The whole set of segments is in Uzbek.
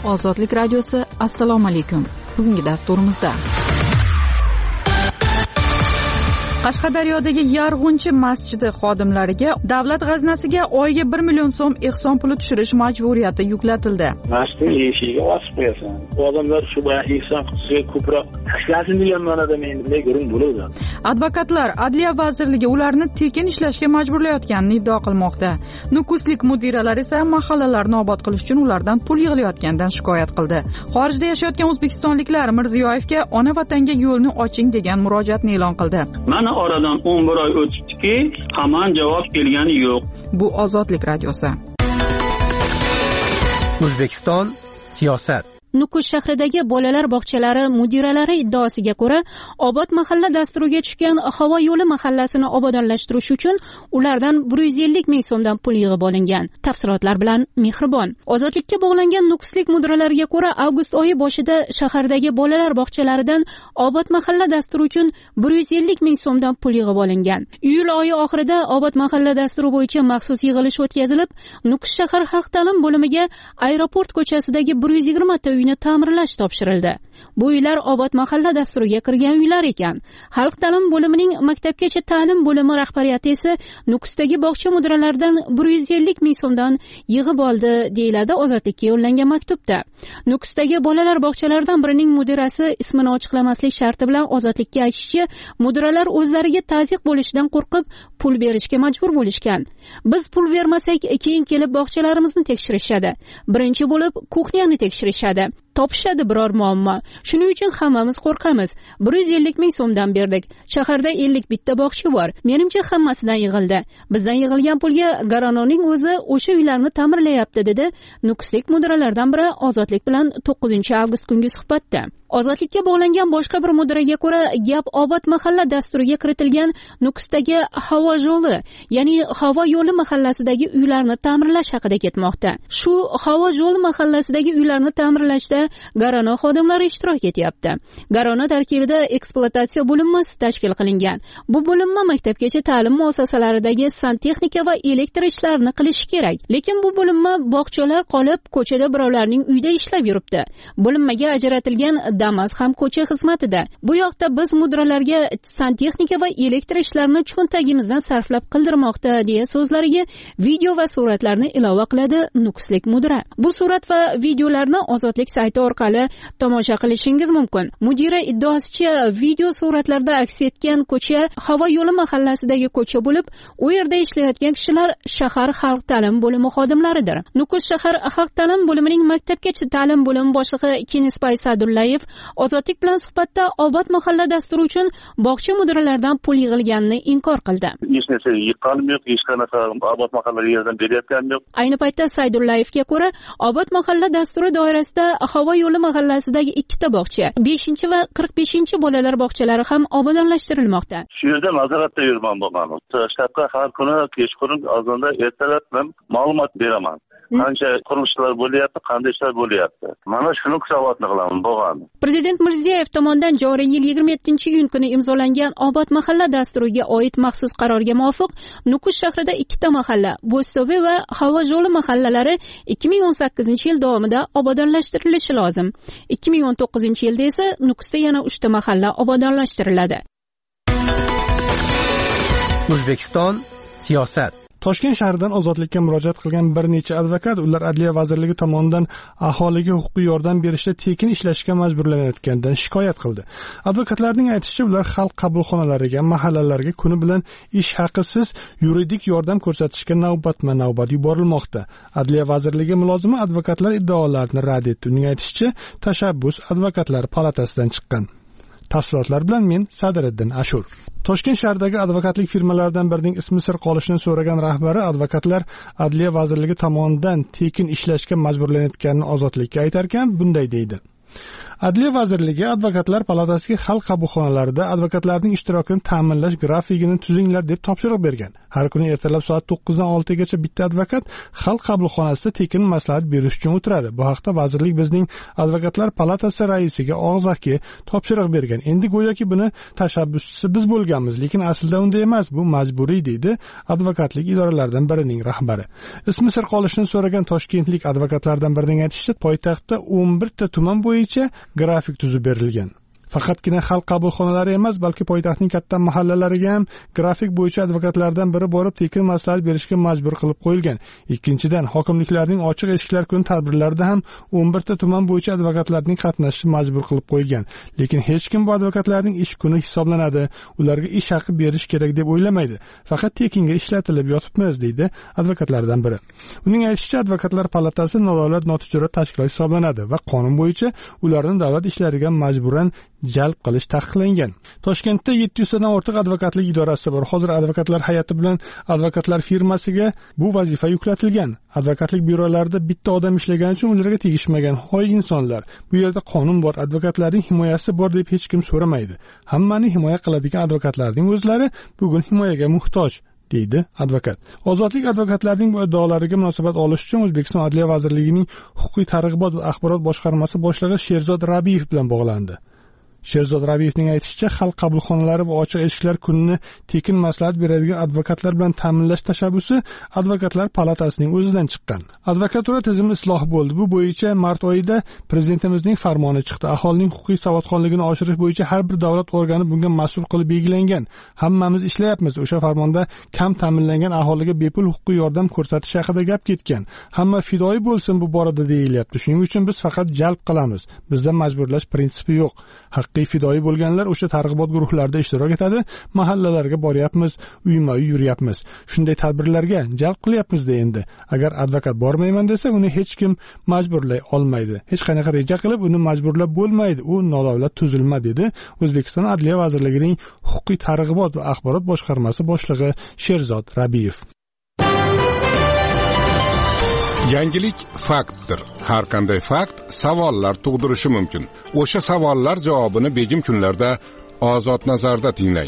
Ozodlik radiosi, assalomu alaykum. Bugungi dasturimizda Qashqadaryodagi Yarg'unchi masjidi xodimlariga davlat g'aznasiga oyiga 1 million so'm ehson puli tushirish majburiyati yuklatildi. Masjidning eshigiga osib qo'yasan. Bu odamlar shu boya ehson qilishga ko'proq tashlasin degan ma'noda men bunday ko'rin bo'ladi. Advokatlar Adliya vazirligi ularni tekin ishlashga majburlayotganini iddao qilmoqda. Nukuslik mudiralar esa mahallalarni obod qilish uchun ulardan pul yig'ilayotganidan shikoyat qildi. Xorijda yashayotgan o'zbekistonliklar Mirziyoyevga ona vatanga yo'lni oching degan murojaatni e'lon qildi. Mana oradan 11 oy o'tibdiki, hamon javob kelgani yo'q. Bu Ozodlik radiosi. O'zbekiston siyosat. Nukus shahridagi bolalar bog'chalari mudiralari iddaosiga ko'ra, Obod mahalla dasturiga tushgan havo yo'li mahallasini obodonlashtirish uchun ulardan 150 ming so'mdan pul yig'ib olingan. Tafsilotlar bilan Mehribon. Ozodlikka bog'langan nukuslik mudiralariga ko'ra, avgust oyi boshida shahardagi bolalar bog'chalaridan Obod mahalla dasturi uchun 150 ming so'mdan pul yig'ib olingan. Iyul oyi oxirida Obod mahalla dasturi bo'yicha maxsus yig'ilish o'tkazilib, Nukus shahar xalq ta'lim bo'limiga aeroport ko'chasidagi 120 ta uyni ta'mirlash topshirildi. Bu uylar Obod mahalla dasturiga kirgan uylar ekan. Xalq ta'lim bo'limining maktabgacha ta'lim bo'limi rahbariyati esa Nukusdagi bog'cha mudiralaridan 150 ming so'mdan yig'ib oldi, deyiladi Ozodlikka yo'llangan maktubda. Nukusdagi bolalar bog'chalaridan birining mudirasi ismini ochiqlamaslik sharti bilan Ozodlikka aytishicha, mudiralar o'zlariga tazyiq bo'lishidan qo'rqib pul berishga majbur bo'lishgan. Biz pul bermasak, keyin kelib bog'chalarimizni tekshirishadi. Birinchi bo'lib kuxnyani tekshirishadi. Topishadi biror muammo. Shuning uchun hammamiz qo'rqamiz. 150 ming so'mdan berdik. Shaharda 50 bitta bog'cha bor. Menimcha hammasidan yig'ildi. Bizdan yig'ilgan pulga Garanoning o'zi o'sha uylarni ta'mirlayapti, dedi Nukuslik mudiralardan biri Ozodlik bilan 9-avgust kungi suhbatda. Ozodlikka bog'langan boshqa bir mudiraga ko'ra, gap Obod mahalla dasturiga kiritilgan Nukusdagi havo yo'li, ya'ni havo yo'li mahallasidagi uylarni ta'mirlash haqida ketmoqda. Shu havo yo'li mahallasidagi uylarni ta'mirlashda Garano xodimlari ishtirok etyapti. Garano tarkibida ekspluatatsiya bo'linmasi tashkil qilingan. Bu bo'linma maktabgacha ta'lim muassasalaridagi santexnika va elektr ishlarini qilishi kerak. Lekin bu bo'linma bog'chalar qolib, ko'chada birovlarning uyida ishlab yuribdi. Bo'linmaga ajratilgan Damas ham ko'cha xizmatida. Bu yoqda biz mudiralarga santexnika va elektr ishlarini cho'ntagimizdan sarflab qildirmoqda, deya so'zlariga video va suratlarni ilova qiladi Nukuslik mudira. Bu surat va videolarni Ozodlik sayti orqali tomosha qilishingiz mumkin. Mudira iddaosicha, video suratlarda aks etgan ko'cha havo yo'li mahallasidagi ko'cha bo'lib, u yerda ishlayotgan kishilar shahar xalq ta'lim bo'limi xodimlaridir. Nukus shahar xalq ta'lim bo'limining maktabgacha ta'lim bo'limi boshlig'i Kenispay Sadullayev Ozodlik bilan suhbatda Obod mahalla dasturi uchun bog'cha mudiralaridan pul yig'ilganini inkor qildi. Hech narsa yiqqanim yo'q, hech qanaqa Obod mahalla yerdan berayotganim yo'q. Ayni paytda Saydullayevga ko'ra, Obod mahalla dasturi doirasida havo yo'li mahallasidagi 2 ta bog'cha, 5 va 45 bolalar bog'chalari ham obodonlashtirilmoqda. Shu yerda nazoratda yurman bo'lgan. Shtatga har kuni kechqurun ozonda ertalab men ma'lumot beraman. Qancha qurilishlar bo'lyapti, qanday ishlar bo'lyapti. Mana shuni hisobotni qilaman bo'lgan. Prezident Mirziyoyev tomonidan joriy yil 27-iyun kuni imzolangan Obod mahalla dasturiga oid maxsus qarorga muvofiq Nukus shahrida 2 ta mahalla, Bo'sto'be va Havo yo'li mahallalari 2018-yil davomida obodonlashtirilishi lozim. 2019-yilda esa Nukusda yana 3 ta mahalla obodonlashtiriladi. O'zbekiston siyosat. Toshkent shahridan Ozodlikka murojaat qilgan bir necha advokat, ular Adliya vazirligi tomonidan aholiga huquqiy yordam berishda tekin ishlashga majburlanayotganidan shikoyat qildi. Advokatlarning aytishicha, ular xalq qabulxonalariga, mahallalarga kuni bilan ish haqisiz yuridik yordam ko'rsatishga navbatma-navbat yuborilmoqda. Adliya vazirligi mulozimi advokatlar iddaolarini rad etdi. Uning aytishicha, tashabbus advokatlar palatasidan chiqqan. Tafsilotlar bilan men Sadiriddin Ashur. Toshkent shahridagi advokatlik firmalaridan birining ismi sir qolishini so'ragan rahbari advokatlar Adliya vazirligi tomonidan tekin ishlashga majburlanayotganini Ozodlikka aytar ekan, bunday deydi. Adliya vazirligi Advokatlar palatasiga xalq qabulxonalarida advokatlarning ishtirokini ta'minlash grafigini tuzinglar deb topshiriq bergan. Har kuni ertalab soat 9 dan 6 gacha bitta advokat xalq qabulxonasida tekin maslahat berish uchun o'tiradi. Bu haqda vazirlik bizning Advokatlar palatasi raisiga og'zaki topshiriq bergan. Endi go'yoki buni tashabbuschisi biz bo'lganmiz, lekin aslida unday emas, bu majburiy deydi advokatlik idoralaridan birining rahbari. Ismi sir qolishini so'ragan toshkentlik advokatlardan birining aytishicha, poytaxtda 11 ta tuman bo'yicha grafik tuzib berilgan. Faqatgina xalq qabulxonalari emas, balki poytaxtning katta mahallalariga ham grafik bo'yicha advokatlardan biri borib tekin maslahat berishga majbur qilib qo'yilgan. Ikkinchidan, hokimliklarning ochiq eshiklar kuni tadbirlarida ham 11 ta tuman bo'yicha advokatlarning qatnashishi majbur qilib qo'yilgan. Lekin hech kim bu advokatlarning ish kuni hisoblanadi, ularga ish haqi berish kerak deb o'ylamaydi. Faqat tekinga ishlatilib yotibmiz, deydi advokatlardan biri. Uning aytishicha, Advokatlar palatasi nodavlat notijorat tashkilot hisoblanadi va qonun bo'yicha ularni davlat ishlariga majburan jalb qilish taqiqlangan. Toshkentda 700 dan ortiq advokatlik idorasi bor. Hozir advokatlar hay'ati bilan advokatlar firmasiga bu vazifa yuklatilgan. Advokatlik byurolarida bitta odam ishlagani uchun ularga tegishmagan hoy insonlar. Bu yerda qonun bor, advokatlarning himoyasi bor deb hech kim so'ramaydi. Hammani himoya qiladigan advokatlarning o'zlari bugun himoyaga muhtoj, deydi advokat. Ozodlik advokatlarning bu iddaolariga munosabat olish uchun O'zbekiston Adliya vazirligining huquqiy targ'ibot va axborot boshqarmasi boshlig'i Sherzod Rabiyev bilan bog'landi. Sherzod Rabiyevning aytishicha, xalq qabulxonalari va ochiq eshiklar kunini tekin maslahat beradigan advokatlar bilan ta'minlash tashabbusi Advokatlar palatasining o'zidan chiqqan. Advokatura tizimi isloh bo'ldi. Bu bo'yicha mart oyida prezidentimizning farmoni chiqdi. Aholining huquqiy savodxonligini oshirish bo'yicha har bir davlat organi bunga mas'ul qilib belgilangan. Hammamiz ishlayapmiz. O'sha farmonda kam ta'minlangan aholiga bepul huquqiy yordam ko'rsatish haqida gap ketgan. Hamma fidoyi bo'lsin bu borada deyilyapti. Shuning uchun biz faqat jalb qilamiz. Bizda majburlash prinsipi yo'q. Haqiqiy fidoyi bo'lganlar o'sha targ'ibot guruhlarida ishtirok etadi, mahallalarga boryapmiz, uyma-uy yuryapmiz. Shunday tadbirlarga jalb qilyapmiz-da endi. Agar advokat bormayman desa, uni hech kim majburlay olmaydi. Hech qanaqa reja qilib uni majburlab bo'lmaydi. U nodavlat tuzilma, dedi O'zbekiston Adliya vazirligining huquqiy targ'ibot va axborot boshqarmasi boshlig'i Sherzod Rabiyev. Yangilik faktdir. Har qanday fakt savollar tug'dirishi mumkin. O'sha savollar javobini begim kunlarda Ozod nazarda tinglang.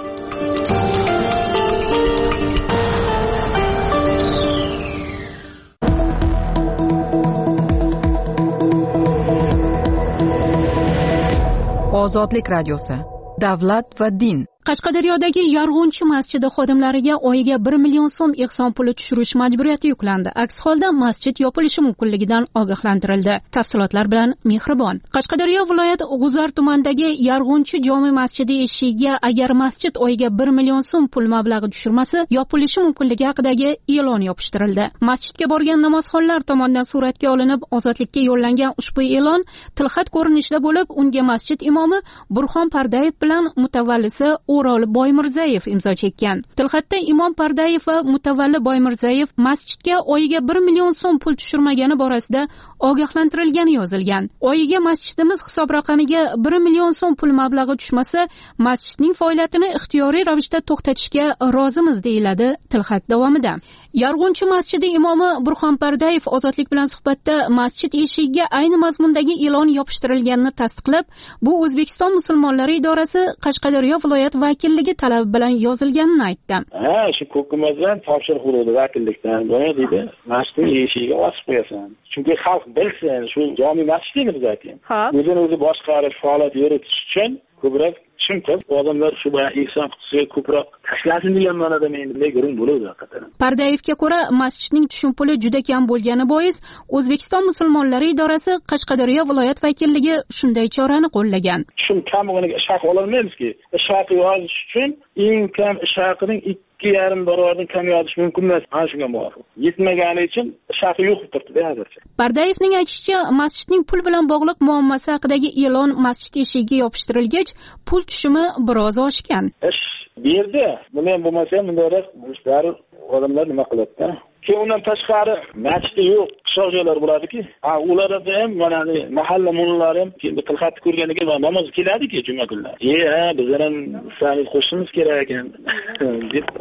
Ozodlik radiosi. Davlat va din. Qashqadaryodagi Yarg'unchi masjidi xodimlariga oyiga 1 million so'm ehson puli tushirish majburiyati yuklandi. Aks holda masjid yopilishi mumkinligidan ogohlantirildi. Tafsilotlar bilan Mehribon. Qashqadaryo viloyati G'uzar tumanidagi Yarg'unchi jome masjidi eshigiga agar masjid oyiga 1 million so'm pul mablag'i tushirmasa, yopilishi mumkinligi haqidagi e'lon yopishtirildi. Masjidga borgan namozxonlar tomonidan suratga olinib, ozodlikka yo'llangan ushbu e'lon tilxat ko'rinishida bo'lib, unga masjid imomi Burxon Pardayev bilan mutavallisi O'rol Boymirzayev imzo chekkan. Tilxatda Imom Pardayev va mutavalli Boymirzayev masjidga oyiga 1 million so'm pul tushirmagani borasida ogohlantirilgani yozilgan. Oyiga masjidimiz hisob raqamiga 1 million so'm pul mablag'i tushmasa, masjidning faoliyatini ixtiyoriy ravishda to'xtatishga rozimiz, deyiladi tilxat davomida. Yarg'unchi masjidi imomi Burxon Pardayev ozodlik bilan suhbatda masjid eshigiga ayni mazmundagi e'lon yopishtirilganini tasdiqlab, bu O'zbekiston musulmonlari idorasi Qashqadaryo viloyat vakilligi talabi bilan yozilganini aytdi. Shu hukumatdan topshiriq bo'ldi vakillikdan. Buni deydi, masjidning eshigiga osib qo'yasan. Chunki xalq bilsin, shu jome masjidimiz zaten. O'zini boshqarish, faoliyat yuritish uchun ko'proq tushunib, odamlar shu ehson qutisiga ko'proq tashlasin degan ma'noda men bunday guruh bo'ladi haqiqatan. Pardayevga ko'ra, masjidning tushum puli juda kam bo'lgani bois, O'zbekiston musulmonlari idorasi Qashqadaryo viloyat vakilligi shunday chorani qo'llagan. Tushum kam bo'lganiga ish haqi ololmaymiz-ki. Ish haqi yozish uchun eng kam ish haqining 2,5 barobardan kam yozish mumkin emas. Ana shunga muvofiq. Yetmagani uchun ish haqi yo'q deb turibdi hozircha. Pardayevning aytishicha, masjidning pul bilan bog'liq muammosi haqidagi e'lon masjid eshigiga yopishtirilgach, pul tushumi biroz oshgan. Ish berdi. Buni ham bo'lmasa ham bunday ishlar odamlar nima qiladi-da? Keyin undan tashqari masjid yo'q, qishloq joylar bo'ladiki, ularda ham mana mahalla mullari ham keyin tilxatni ko'rganiga namoz keladi-ki juma kunlari. Bizlar ham islomga qo'shishimiz kerak ekan deb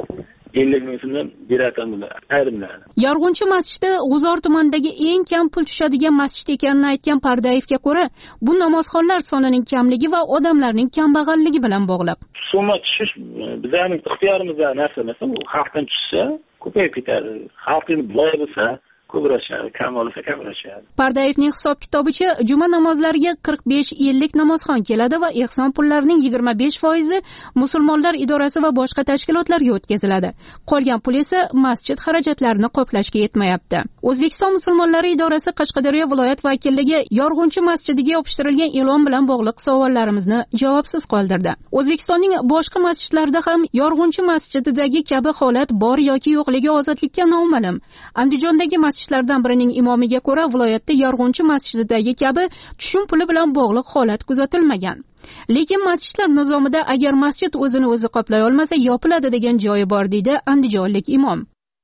50 ming so'mdan beratan ayrimlarni. Yorg'unchi masjidi G'uzor tumanidagi eng kam pul tushadigan masjid ekanini aytgan Pardayevga ko'ra, bu namozxonlar sonining kamligi va odamlarning kambag'alligi bilan bog'liq. Summa tushish bizning ixtiyorimizda narsa emas, bu xalqdan tushsa ko'payib ketadi. Xalqning boy bo'lsa ko'prashadi, kam bo'lsa kamrashadi. Pardayevning hisob-kitobicha juma namozlariga 45-50 namozxon keladi va ehson pullarining 25% musulmonlar idorasi va boshqa tashkilotlarga o'tkaziladi. Qolgan pul esa masjid xarajatlarini qoplashga yetmayapti. O'zbekiston musulmonlari idorasi Qashqadaryo viloyat vakilligi Yorg'unchi masjidiga yopishtirilgan e'lon bilan bog'liq savollarimizni javobsiz qoldirdi. O'zbekistonning boshqa masjidlarida ham Yorg'unchi masjididagi kabi holat bor yoki yo'qligi ozodlikka noma'lum. Andijondagi masjidlardan birining imomiga ko'ra, viloyatda Yorg'unchi masjididagi kabi tushum puli bilan bog'liq holat kuzatilmagan. Lekin masjidlar nizomida agar masjid o'zini o'zi qoplay olmasa yopiladi degan joyi bor, deydi andijonlik imom.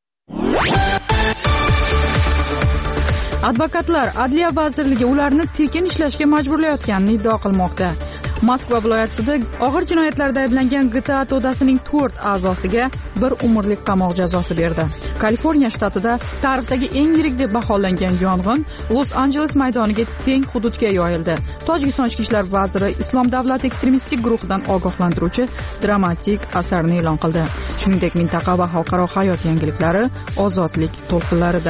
Advokatlar Adliya vazirligi ularni tekin ishlashga majburlayotganini iddao qilmoqda. Moskva viloyat sudi og'ir jinoyatlarda ayblangan GTA to'dasining 4 a'zosiga 1 umrlik qamoq jazosi berdi. Kaliforniya shtatida tarixdagi eng yirik deb baholangan yong'in Los-Anjeles maydoniga teng hududga yoyildi. Tojikiston ichki ishlar vaziri Islom davlati ekstremistik guruhidan ogohlantiruvchi dramatik asarni e'lon qildi. Shuningdek, mintaqa va xalqaro hayot yangiliklari ozodlik to'lqinlarida.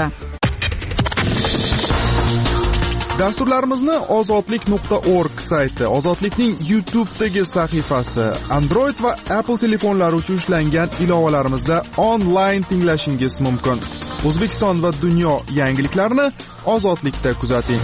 Dasturlarimizni ozodlik.org sayti, Ozodlikning YouTube'dagi sahifasi, Android va Apple telefonlari uchun ishlangan ilovalarimizda onlayn tinglashingiz mumkin. O'zbekiston va dunyo yangiliklarini Ozodlikda kuzating.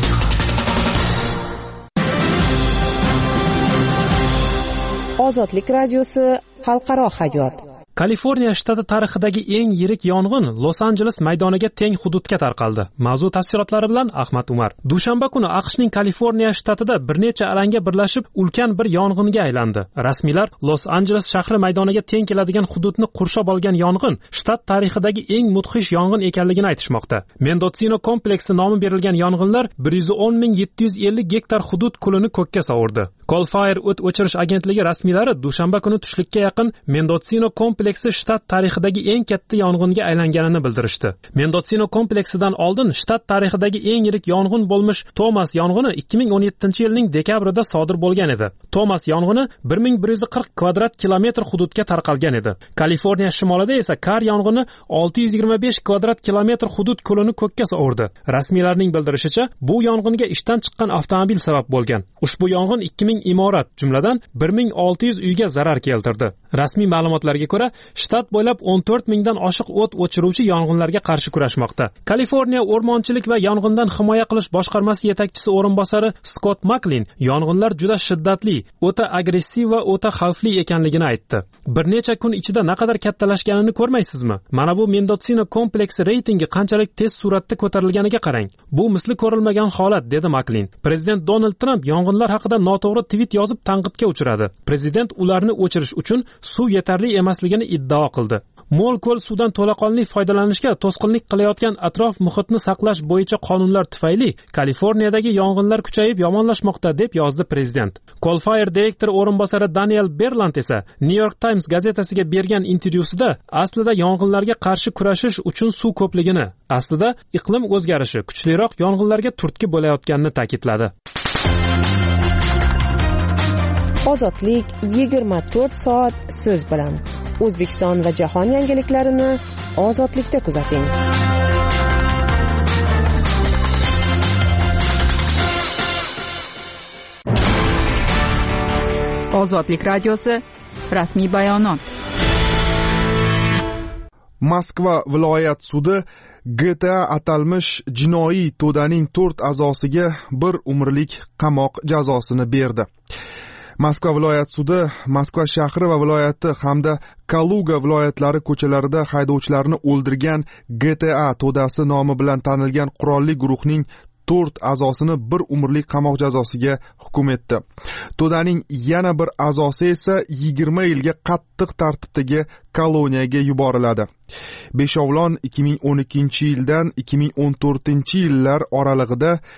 Ozodlik radiosi xalqaro hayot. Kaliforniya shtati tarixidagi eng yirik yong'in Los-Anjeles maydoniga teng hududga tarqaldi. Mavzu tafsilotlari bilan Ahmad Umar. Dushanba kuni AQShning Kaliforniya shtatida bir necha alanga birlashib ulkan bir yong'inga aylandi. Rasmiylar Los-Anjeles shahri maydoniga teng keladigan hududni qurshab olgan yong'in shtat tarixidagi eng mudhish yong'in ekanligini aytishmoqda. Mendocino kompleksi nomi berilgan yong'inlar 110.750 gektar hudud kulini ko'kka sovurdi. Colfire o't o'chirish agentligi rasmiylari dushanba kuni tushlikka yaqin Mendocino kompleksi shtat tarixidagi eng katta yong'inga aylanganini bildirishdi. Mendocino kompleksidan oldin shtat tarixidagi eng yirik yong'in bo'lmish Thomas yong'ini 2017-yilning dekabrida sodir bo'lgan edi. Thomas yong'ini 1140 kvadrat kilometr hududga tarqalgan edi. Kaliforniya shimolida esa Kar yong'ini 625 kvadrat kilometr hudud kulini ko'kka sovurdi. Rasmiylarning bildirishicha, bu yong'inga ishdan chiqqan avtomobil sabab bo'lgan. Ushbu yong'in 2000 imorat, jumladan 1600 uyga zarar keltirdi. Rasmiy ma'lumotlarga ko'ra, shtat bo'ylab 14 mingdan oshiq o't o'chiruvchi yong'inlarga qarshi kurashmoqda. Kaliforniya o'rmonchilik va yong'indan himoya qilish boshqarmasi yetakchisi o'rinbosari Scott Macklin yong'inlar juda shiddatli, o'ta agressiv va o'ta xavfli ekanligini aytdi. Bir necha kun ichida naqadar kattalashganini ko'rmaysizmi? Mana bu Mendocino kompleksi reytingi qanchalik tez suratda ko'tarilganiga qarang. Bu misli ko'rilmagan holat, dedi Macklin. Prezident Donald Trump yong'inlar haqida noto'g'ri tweet yozib tanqidga uchradi. Prezident ularni o'chirish uchun suv yetarli emasligini iddao qildi. Mo'l-ko'l suvdan to'laqonli foydalanishga to'sqinlik qilayotgan atrof muhitni saqlash bo'yicha qonunlar tufayli Kaliforniyadagi yong'inlar kuchayib yomonlashmoqda, deb yozdi prezident. Colfire direktor o'rinbosari Daniel Berland esa New York Times gazetasiga bergan intervyusida aslida yong'inlarga qarshi kurashish uchun suv ko'pligini, aslida iqlim o'zgarishi kuchliroq yong'inlarga turtki bo'layotganini ta'kidladi. Ozodlik 24 soat siz bilan. O'zbekiston va jahon yangiliklarini Ozodlikda kuzating. Ozodlik radiosi rasmiy bayonot. Moskva viloyat sudi GTA atalmish jinoiy to'daning 4 a'zosiga 1 umrlik qamoq jazosini berdi. Moskva viloyat sudi Moskva shahri va viloyati hamda Kaluga viloyatlari ko'chalarida haydovchilarni o'ldirgan GTA to'dasi nomi bilan tanilgan qurolli guruhning 4 a'zosini 1 umrlik qamoq jazosiga hukm etdi. To'daning yana bir a'zosi esa 20 yilga qattiq tartibdagi koloniyaga yuboriladi. Beshovlon 2012-yildan 2014-yillar oralig'ida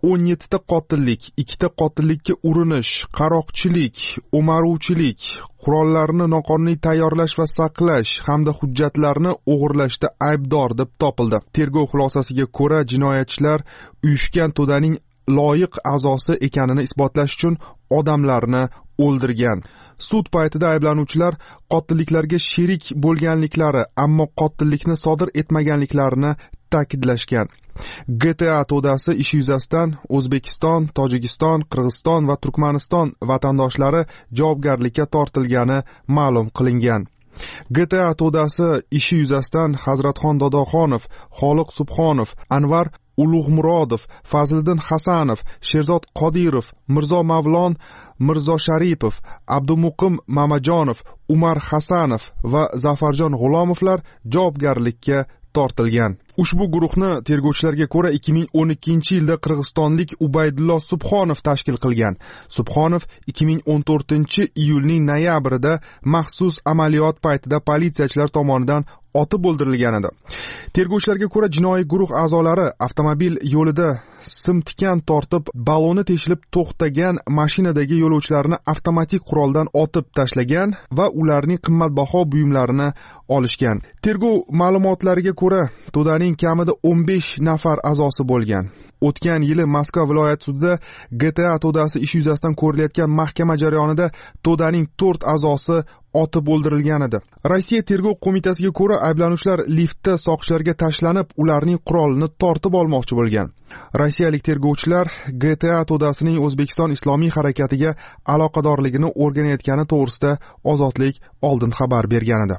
17 ta qotillik, 2 ta qotillikka urinish, qaroqchilik, o'maruvchilik, qurollarni noqonuniy tayyorlash va saqlash hamda hujjatlarni o'g'irlashda aybdor deb topildi. Tergov xulosasiga ko'ra, jinoyatchilar uyushgan to'daning loyiq a'zosi ekanini isbotlash uchun odamlarni o'ldirgan. Sud paytida ayblanuvchilar qotilliklarga sherik bo'lganliklari, ammo qotillikni sodir etmaganliklarini ta'kidlashgan. GTA to'dasi ishi yuzasidan O'zbekiston, Tojikiston, Qirg'iziston va Turkmaniston vatandoshlari javobgarlikka tortilgani ma'lum qilingan. GTA to'dasi ishi yuzasidan Hazratxon Dodoxonov, Xoliq Subhonov, Anvar Ulug'murodov, Fazliddin Hasanov, Sherzod Qodirov, Mirzo Mavlon Mirzo Sharipov, Abdumuqim Mamajonov, Umar Hasanov va Zafarjon G'ulomovlar javobgarlikka tortilgan. Ushbu guruhni tergovchilarga ko'ra 2012-yilda qirg'izistonlik Ubaydullo Subhonov tashkil qilgan. Subhonov 2014-iyulning noyabrida maxsus amaliyot paytida politsiyachilar tomonidan otib o'ldirilgan edi. Tergovchilarga ko'ra, jinoiy guruh a'zolari avtomobil yo'lida simtikan tortib, balloni teshilib to'xtagan mashinadagi yo'lovchilarni avtomatik quroldan otib tashlagan va ularning qimmatbaho buyumlarini olishgan. Tergov ma'lumotlariga ko'ra, to'daning kamida 15 nafar a'zosi bo'lgan. O'tgan yili Moskva viloyat sudida GTA to'dasi ishi yuzasidan ko'rilayotgan mahkama jarayonida to'daning 4 a'zosi otib o'ldirilgan edi. Rossiya tergov qo'mitasiga ko'ra, ayblanuvchilar liftda soqchilarga tashlanib, ularning qurolini tortib olmoqchi bo'lgan. Rossiyalik tergovchilar GTA to'dasining O'zbekiston Islomiy harakatiga aloqadorligini o'rganayotgani to'g'risida Ozodlik oldin xabar bergan edi.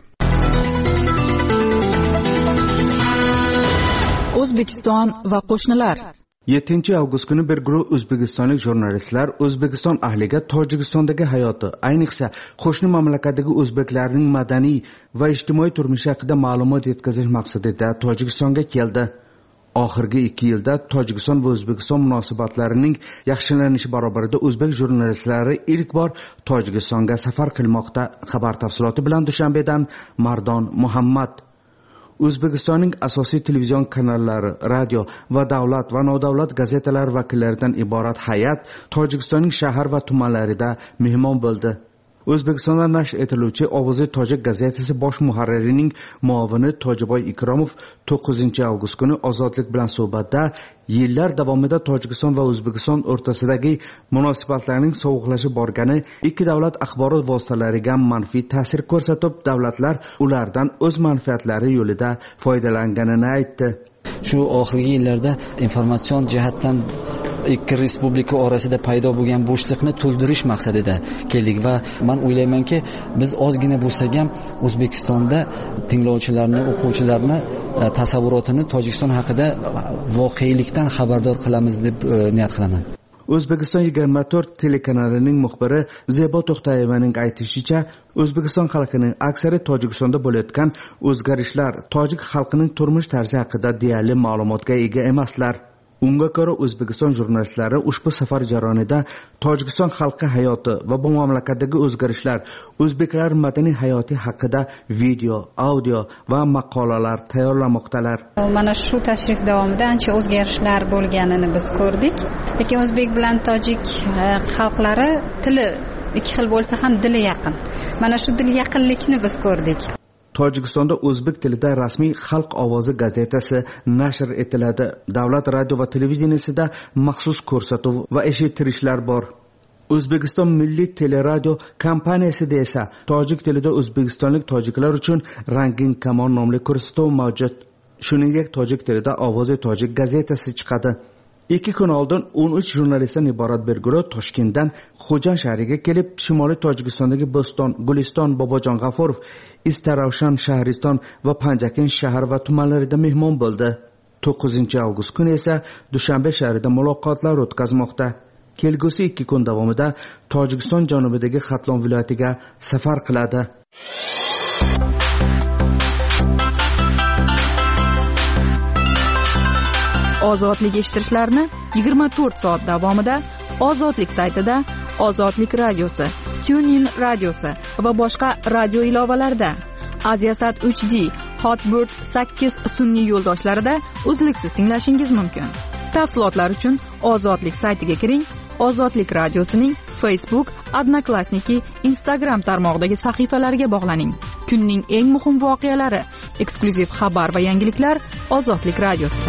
O'zbekiston va qo'shnilar. 7-avgust kuni bir guruh o'zbekistonlik jurnalistlar O'zbekiston ahliga Tojikistondagi hayoti, ayniqsa qo'shni mamlakatdagi o'zbeklarning madaniy va ijtimoiy turmushi haqida ma'lumot yetkazish maqsadida Tojikistonga keldi. Oxirgi 2 yilda Tojikiston va O'zbekiston munosabatlarining yaxshilanishi barobarida o'zbek jurnalistlari ilk bor Tojikistonga safar qilmoqda. Xabar tafsiloti bilan Dushanbedan Mardon Muhammad. O'zbekistonning asosiy televizion kanallari, radio va davlat va nodavlat gazetalar vakillaridan iborat hay'at Tojikistonning shahar va tumanlarida mehmon bo'ldi. O'zbekistonda nashr etiluvchi Ovozi Tojik gazetasi bosh muharririning muavini Tojiboy Ikromov 9-avgust kuni Ozodlik bilan suhbatda yillar davomida Tojikiston va O'zbekiston o'rtasidagi munosabatlarning sovuqlashib borgani ikki davlat axborot vositalariga manfiy ta'sir ko'rsatib, davlatlar ulardan o'z manfaatlari yo'lida foydalanganini aytdi. Shu oxirgi yillarda informatsion jihatdan ikki respublika orasida paydo bo'lgan bo'shliqni to'ldirish maqsadida keldik va men o'ylaymanki, biz ozgina bo'lsak ham O'zbekistonda tinglovchilarni, o'quvchilarni tasavvurotini Tojikiston haqida voqelikdan xabardor qilamiz deb niyat qilaman. O'zbekiston 24 telekanalining muxbiri Zebo To'xtayevaning aytishicha, O'zbekiston xalqining aksariyat Tojikistonda bo'layotgan o'zgarishlar tojik xalqining turmush tarzi haqida deyarli ma'lumotga ega emaslar. Unga ko'ra, O'zbekiston jurnalistlari ushbu safar jarayonida Tojikiston xalqi hayoti va bu mamlakatdagi o'zgarishlar, o'zbeklar madaniy hayoti haqida video, audio va maqolalar tayyorlamoqdalar. Mana shu tashrif davomida ancha o'zgarishlar bo'lganini biz ko'rdik. Lekin o'zbek bilan tojik xalqlari tili ikki xil bo'lsa ham dili yaqin. Mana shu dil yaqinlikni biz ko'rdik. Tojikistonda o'zbek tilida rasmiy Xalq ovozi gazetasi nashr etiladi. Davlat radio va televideniyasida maxsus ko'rsatuv va eshittirishlar bor. O'zbekiston Milliy teleradio kompaniyasida esa tojik tilida o'zbekistonlik tojiklar uchun Rangin kamon nomli ko'rsatuv mavjud. Shuningdek, tojik tilida Ovozi tojik gazetasi chiqadi. 2 kun oldin 13 jurnalistdan iborat bir guruh Toshkentdan Xo'jan shahriga kelib, Shimoliy Tojikistondagi Bo'ston, Guliston, Bobojon G'afurov, Istaravshan, Shahriston va Panjakin shahar va tumanlarida mehmon bo'ldi. 9-avgust kuni esa Dushanbe shahrida muloqotlar o'tkazmoqda. Kelgusi 2 kun davomida Tojikiston janubidagi Xatlon viloyatiga safar qiladi. Ozodlik eshittirishlarni 24 soat davomida Ozodlik saytida, Ozodlik radiosi, TuneIn radiosi va boshqa radio ilovalarida, Aziasat 3D, Hotbird 8 sun'iy yo'ldoshlarida uzluksiz tinglashingiz mumkin. Tafsilotlar uchun Ozodlik saytiga kiring. Ozodlik radiosining Facebook, Odnoklassniki, Instagram tarmog'idagi sahifalariga bog'laning. Kunning eng muhim voqealari, eksklyuziv xabar va yangiliklar Ozodlik radiosida.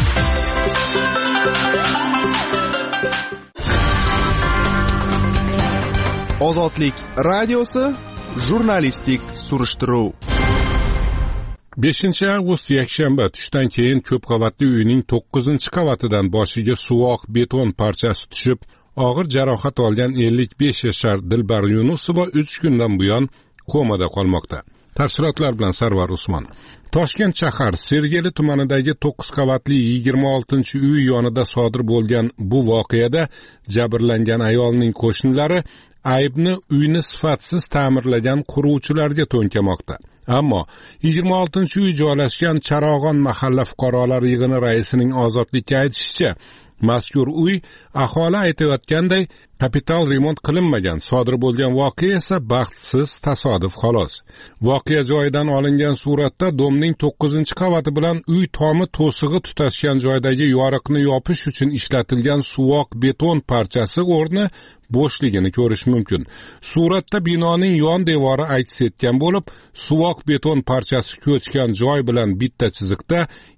Ozodlik radiosi jurnalistik surishtiruv. 5-avgust yakshanba tushdan keyin ko'p qavatli uyning 9-qavatidan boshiga suvoq beton parchasi tushib, og'ir jarohat olgan 55 yashar Dilbar Yunusova 3 kundan buyon komada qolmoqda. Tafsilotlar bilan Sarvar Usmon. Toshkent shahar Sergeli tumanidagi 9 qavatli 26-uy yonida sodir bo'lgan bu voqeada jabrlangan ayolning qo'shnilari aybni uyni sifatsiz ta'mirlagan quruvchilarga to'nkamoqda. Ammo 26-uy joylashgan Charog'on mahalla fuqarolar yig'ini raisining Ozodlikka aytishicha, mazkur uy aholi aytayotganday kapital remont qilinmagan. Sodir bo'lgan voqea esa baxtsiz tasodif xolos. Voqea joyidan olingan suratda domning 9-qavati bilan uy tomi to'sig'i tutashgan joydagi yoriqni yopish uchun ishlatilgan suvoq beton parchasi o'rni bo'shligini ko'rish mumkin. Suratda binoning yon devori aks etgan bo'lib, suvoq beton parchasi ko'chgan joy bilan bitta chiziqda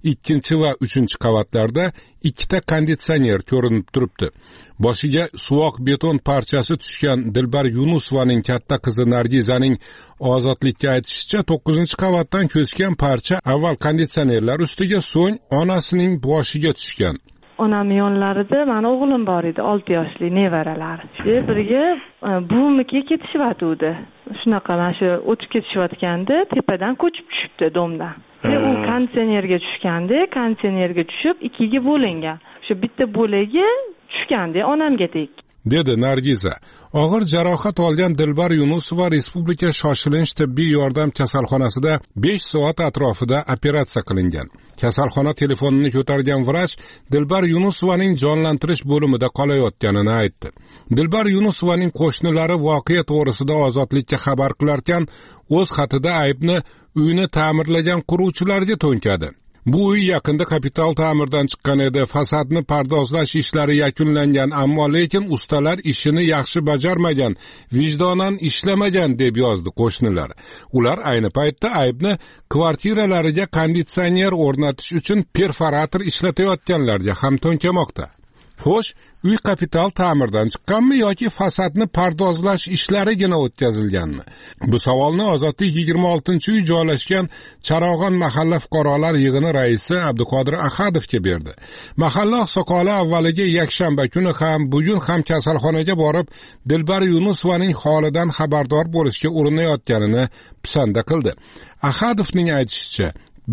2 va 3-qavatlarda 2ta konditsioner ko'rinib turibdi. Boshiga suvoq beton parchasi tushgan Dilbar Yunusovaning katta qizi Nargizaning Ozodlikka aytishicha, 9-qavatdan ko'chgan parcha avval konditsionerlar ustiga, so'ng onasining boshiga tushgan. Onam yonlarida meni o'g'lim bor edi, 6 yoshli nevaralar. Birga buvimnikiga ketishyotdi. Shunaqa mana shu o'tib ketishayotganda tepadan ko'chib tushibdi domdan. U konditsionerga tushganda, konditsionerga tushib 2ga bo'lingan. Shu bitta bo'lagi tushganda onamga tegdi, dedi Nargiza. Og'ir jarohat olgan Dilbar Yunusova Respublika shoshilinch tibbiy yordam kasalxonasida 5 soat atrofida operatsiya qilingan. Kasalxona telefonini ko'targan vrach Dilbar Yunusovaning jonlantirish bo'limida qolayotganini aytdi. Dilbar Yunusovaning qo'shnilari voqea to'g'risida Ozodlikka xabar qilarkan, o'z xatida aybni uyni ta'mirlagan quruvchilarga to'nkadi. Bu uy yaqinda kapital ta'mirdan chiqqan edi. Fasadni pardozlash ishlari yakunlangan, ammo lekin ustalar ishini yaxshi bajarmagan, vijdonan ishlamagan deb yozdi qo'shnilar. Ular ayni paytda aybni kvartiralariga konditsioner o'rnatish uchun perforator ishlatayotganlarga ham to'nkamoqda. Xo'sh, uy kapital ta'mirdan chiqqanmi yoki fasadni pardozlash ishlarigina o'tkazilganmi? Bu savolni Ozodlik 26-uy joylashgan Charog'on mahalla fuqarolar yig'ini raisi Abduqodir Ahadovga berdi. Mahalla oqsoqoli avvaliga yakshanba kuni ham, bugun ham kasalxonaga borib, Dilbar Yunusovaning holidan xabardor bo'lishga urinayotganini pisanda qildi. Ahadovning aytishicha,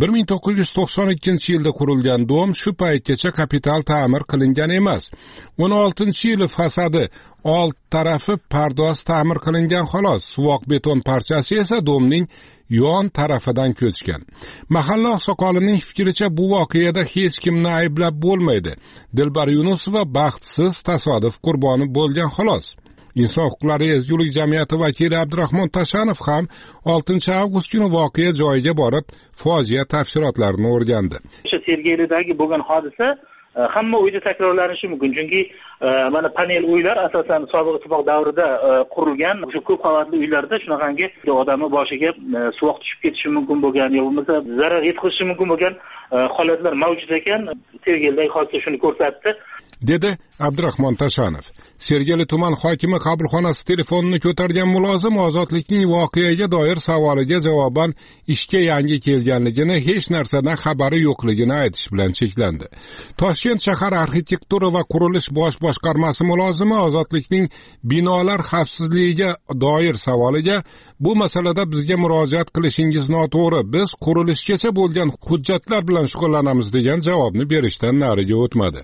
1992-yilda qurilgan dom shu paytgacha kapital ta'mir qilingan emas. 16-yili fasadi old tarafi pardoz ta'mir qilingan xolos. Suvoq beton parchasi esa domning yon tarafidan ko'chgan. Mahalla oqsoqolining fikricha, bu voqeada hech kimni ayblab bo'lmaydi. Dilbar Yunusova baxtsiz tasodif qurboni bo'lgan xolos. Inson huquqlari ezgulik jamiyati vakili Abdurahmon Tashanov ham 6-avgust kuni voqea joyiga borib, fojia tafsilotlarini o'rgandi. O'sha Sergelidagi bo'lgan hodisa hamma uyda takrorlanishi mumkin. Chunki mana panel uylar asosan sobiq ittifoq davrida qurilgan. O'sha ko'p qavatli uylarda shunaqangi odamning boshiga suvoq tushib ketishi mumkin bo'lgan, yo bo'lmasa zarar yetkazishi mumkin bo'lgan holatlar mavjud ekan. Sergelidagi hodisa shuni ko'rsatdi, dedi Abdurahmon Tashanov. Sergeli tuman hokimi qabulxonasi telefonini ko'targan mulozim Ozodlikning voqeaga doir savoliga javoban ishga yangi kelganligini, hech narsadan xabari yo'qligini aytish bilan cheklandi. Toshkent shahar arxitektura va qurilish bosh boshqarmasi mulozimi Ozodlikning binolar xavfsizligiga doir savoliga, bu masalada bizga murojaat qilishingiz noto'g'ri, biz qurilishgacha bo'lgan hujjatlar bilan shug'ullanamiz degan javobni berishdan nariga o'tmadi.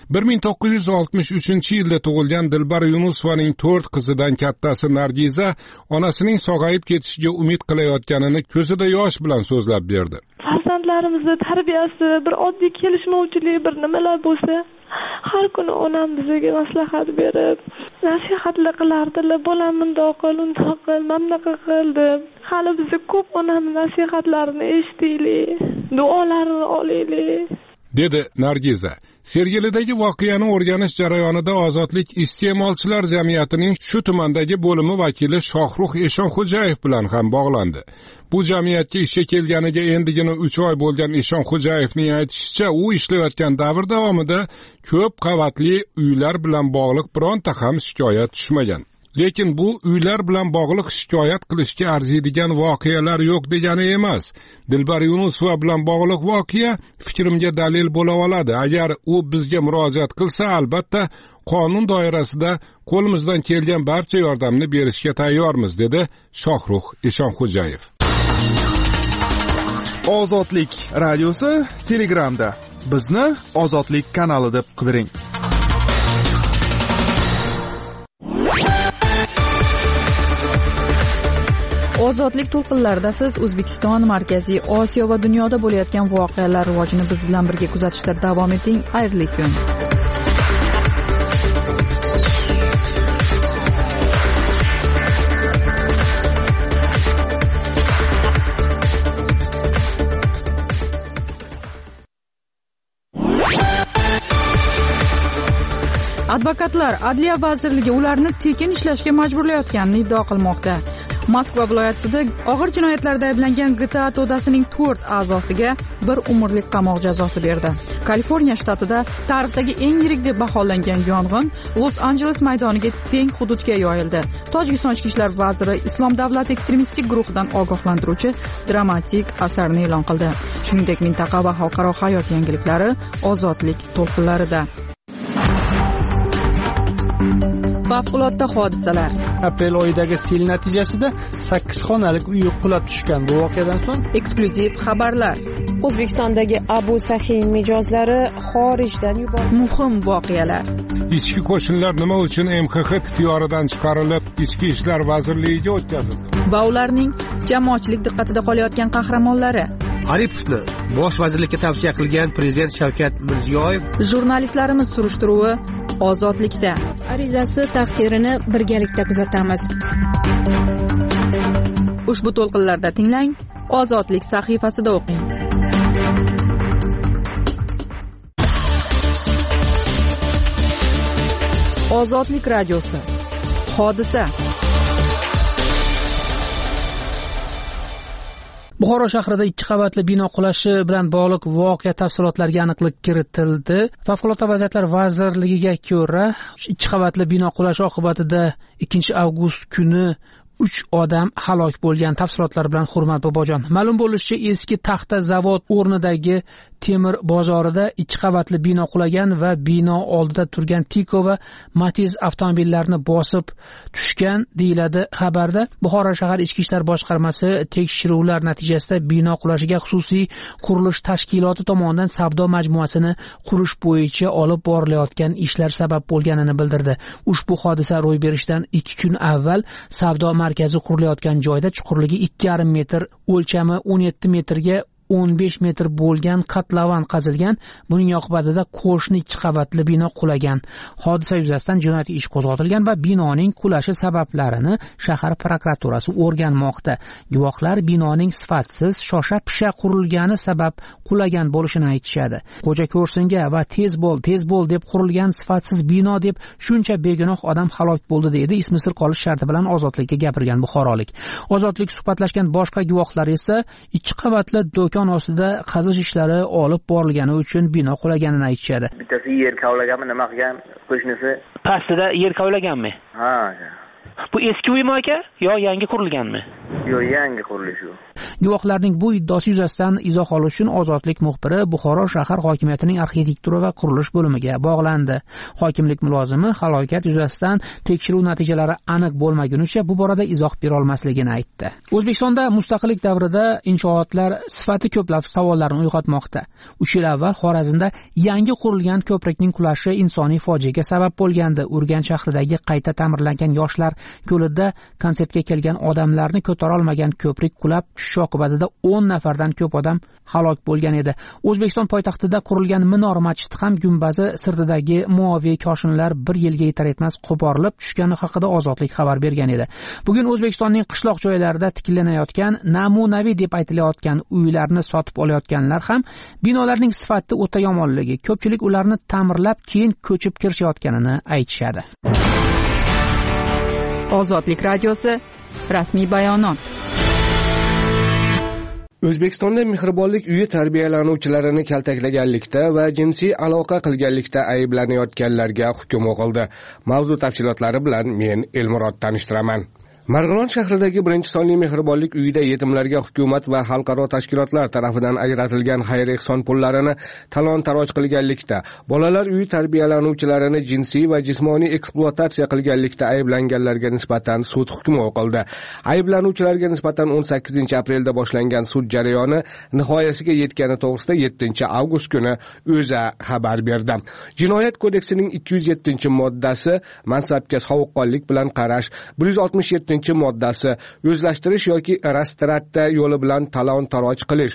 1963-yilda tug'ilgan Dilbar Yunusovaning 4 qizidan kattasi Nargiza onasining sog'ayib ketishiga umid qilayotganini ko'zida yosh bilan so'zlab berdi. Farzandlarimizni tarbiyasi, bir oddiy kelishmovchilik, bir nimalar bo'lsa, har kuni onam bizga maslahat berib, nasihatlar qilardilar. Bolam bundoq qil, undoq qil, mamnaqa qil deb. Hali biz ko'p onamning nasihatlarini eshitaylik, duolarini olaylik, dedi Nargiza. Sergelidagi voqeani o'rganish jarayonida Ozodlik iste'molchilar jamiyatining shu tumandagi bo'limi vakili Shohrux Eshonxo'jayev bilan ham bog'landi. Bu jamiyatga ishga kelganiga endigina 3 oy bo'lgan Eshonxo'jayevning aytishicha, u ishlayotgan davr davomida ko'p qavatli uylar bilan bog'liq bironta ham shikoyat tushmagan. Lekin bu uylar bilan bog'liq shikoyat qilishga arziydigan voqealar yo'q degani emas. Dilbar Yunusova bilan bog'liq voqea fikrimga dalil bo'la oladi. Agar u bizga murojaat qilsa, albatta qonun doirasida qo'limizdan kelgan barcha yordamni berishga tayyormiz, dedi Shohrux Eshonxo'jayev. Ozodlik radiosi Telegramda. Bizni Ozodlik kanali deb qidiring. Ozodlik to'lqinlarida siz O'zbekiston, Markaziy Osiyo va dunyoda bo'layotgan voqealar rivojini biz bilan birga kuzatishda davom eting. Xayrli kun. Advokatlar Adliya vazirligi ularni tekin ishlashga majburlayotganini iddao qilmoqda. Moskva viloyat sudi og'ir jinoyatlarda ayblangan GTA to'dasining 4 a'zosiga 1 umrlik qamoq jazosi berdi. Kaliforniya shtatida tarixdagi eng yirik deb baholangan yong'in Los-Anjeles maydoniga teng hududga yoyildi. Tojikiston ichki ishlar vaziri Islom davlati ekstremistik guruhidan ogohlantiruvchi dramatik asarni e'lon qildi. Shuningdek, mintaqa va xalqaro hayot yangiliklari Ozodlik to'lqinlarida. Favqulodda hodisalar. Aprel oyidagi sel natijasida 8 xonalik uy qulab tushgan. Bu voqeadan so'ng eksklyuziv xabarlar. O'zbekistondagi Abu Sahin mijozlari xorijdan yuborildi. Muhim voqealar. Ichki qo'shinlar nima uchun MXX ixtiyoridan chiqarilib, Ichki ishlar vazirligiga o'tkazildi? Va ularning jamoatchilik diqqatida qolayotgan qahramonlari. Aripovni bosh vazirlikka tavsiya qilgan prezident Shavkat Mirziyoyev. Jurnalistlarimiz surishtiruvi Ozodlikda. Arizasi taqdirini birgalikda kuzatamiz. Ushbu to'lqinlarda tinglang, Ozodlik sahifasida o'qing. Ozodlik radiosi. Hodisa. Buxoro shahrida 2 qavatli bino qulashi bilan bog'liq voqea tafsilotlariga aniqlik kiritildi. Favqulodda vaziyatlar vazirligiga ko'ra, 2 qavatli bino qulashi oqibatida 2-avgust kuni 3 odam halok bo'lgan. Tafsilotlar bilan Hurmat Bobojon. Ma'lum bo'lishicha, eski taxta zavod o'rnidagi temir bozorida 2 qavatli bino qulagan va bino oldida turgan Tiko va Matiz avtomobillarini bosib tushgan deyiladi xabarda. Buxoro shahar ichki ishlar boshqarmasi tekshiruvlar natijasida bino qulashiga xususiy qurilish tashkiloti tomonidan savdo majmuasini qurish bo'yicha olib borilayotgan ishlar sabab bo'lganini bildirdi. Ushbu hodisa ro'y berishidan 2 kun avval savdo markazi qurilayotgan joyda chuqurligi 2,5 metr, o'lchami 17 metrga 15 metr bo'lgan qatlavan qazilgan. Buning oqibatida qo'shni 2 qavatli bino qulagan. Hodisa yuzasidan jinoyat ish qo'zg'atilgan va binoning qulashi sabablarini shahar prokuraturasi o'rganmoqda. Guvohlar binoning sifatsiz, shosha-pisha qurilgani sabab qulagan bo'lishini aytishadi. Xo'ja ko'rsinga va tez bo'l deb qurilgan sifatsiz bino deb shuncha begunoh odam halok bo'ldi deydi ismi sir qolish sharti bilan Ozodlikka gapirgan buxorolik. Ozodlik suhbatlashgan boshqa guvohlar esa 2 qavatli do'kon ostida qazish ishlari olib borilgani uchun bino qulaganini aytishadi. Bittasi yer kavlaganmi, nima qilgan qo'shnisi? Pastida yer kavlaganmi? Ha. Bu eski uymi aka yo yangi qurilganmi? Yo'q, yangi qurilish u. Guvohlarning bu iddaosi yuzasidan izoh olish uchun Ozodlik muxbiri Buxoro shahar hokimiyatining arxitektura va qurilish bo'limiga bog'landi. Hokimlik mulozimi halokat yuzasidan tekshiruv natijalari aniq bo'lmagunicha bu borada izoh bera olmasligini aytdi. O'zbekistonda mustaqillik davrida inshootlar sifati ko'plab savollarni uyg'otmoqda. 3 yil avval Xorazmda yangi qurilgan ko'prikning qulashi insoniy fojiaga sabab bo'lgandi. Urganch shahridagi qayta ta'mirlangan yoshlar ko'lida konsertga kelgan odamlarni ko'tarib qutqarolmagan ko'prik qulab tushishi oqibatida 10 nafardan ko'p odam halok bo'lgan edi. O'zbekiston poytaxtida qurilgan Minor masjidi ham gumbazi sirtidagi muoviy koshinlar 1 yilga yetar etmas qo'porilib tushgani haqida Ozodlik xabar bergan edi. Bugun O'zbekistonning qishloq joylarida tiklanayotgan, namunaviy deb aytilayotgan uylarni sotib olayotganlar ham binolarning sifati o'ta yomonligi, ko'pchilik ularni ta'mirlab keyin ko'chib kirishayotganini aytishadi. Ozodlik radiosi rasmiy bayonot. O'zbekistonda mehribonlik uyi tarbiyalanuvchilarini kaltaklaganlikda va jinsiy aloqa qilganlikda ayblanayotganlarga hukm o'qildi. Mavzu tafsilotlari bilan men Elmurod tanishtiraman. Marg'ilon shahridagi 1-sonli mehribonlik uyida yetimlarga hukumat va xalqaro tashkilotlar tomonidan ajratilgan xayr-ehson pullarini talon-taroj qilganlikda, bolalar uyi tarbiyalanuvchilarini jinsiy va jismoniy ekspluatatsiya qilganlikda ayblanganlarga nisbatan sud hukmi o'qildi. Ayblanuvchilarga nisbatan 18-aprelda boshlangan sud jarayoni nihoyasiga yetgani to'g'risida 7-avgust kuni O'zA xabar berdi. Jinoyat kodeksining 207-moddasi mansabga sovuqqonlik bilan qarash, 167-moddasi o'zlashtirish yoki rastratta yo'li bilan talon-taroj qilish,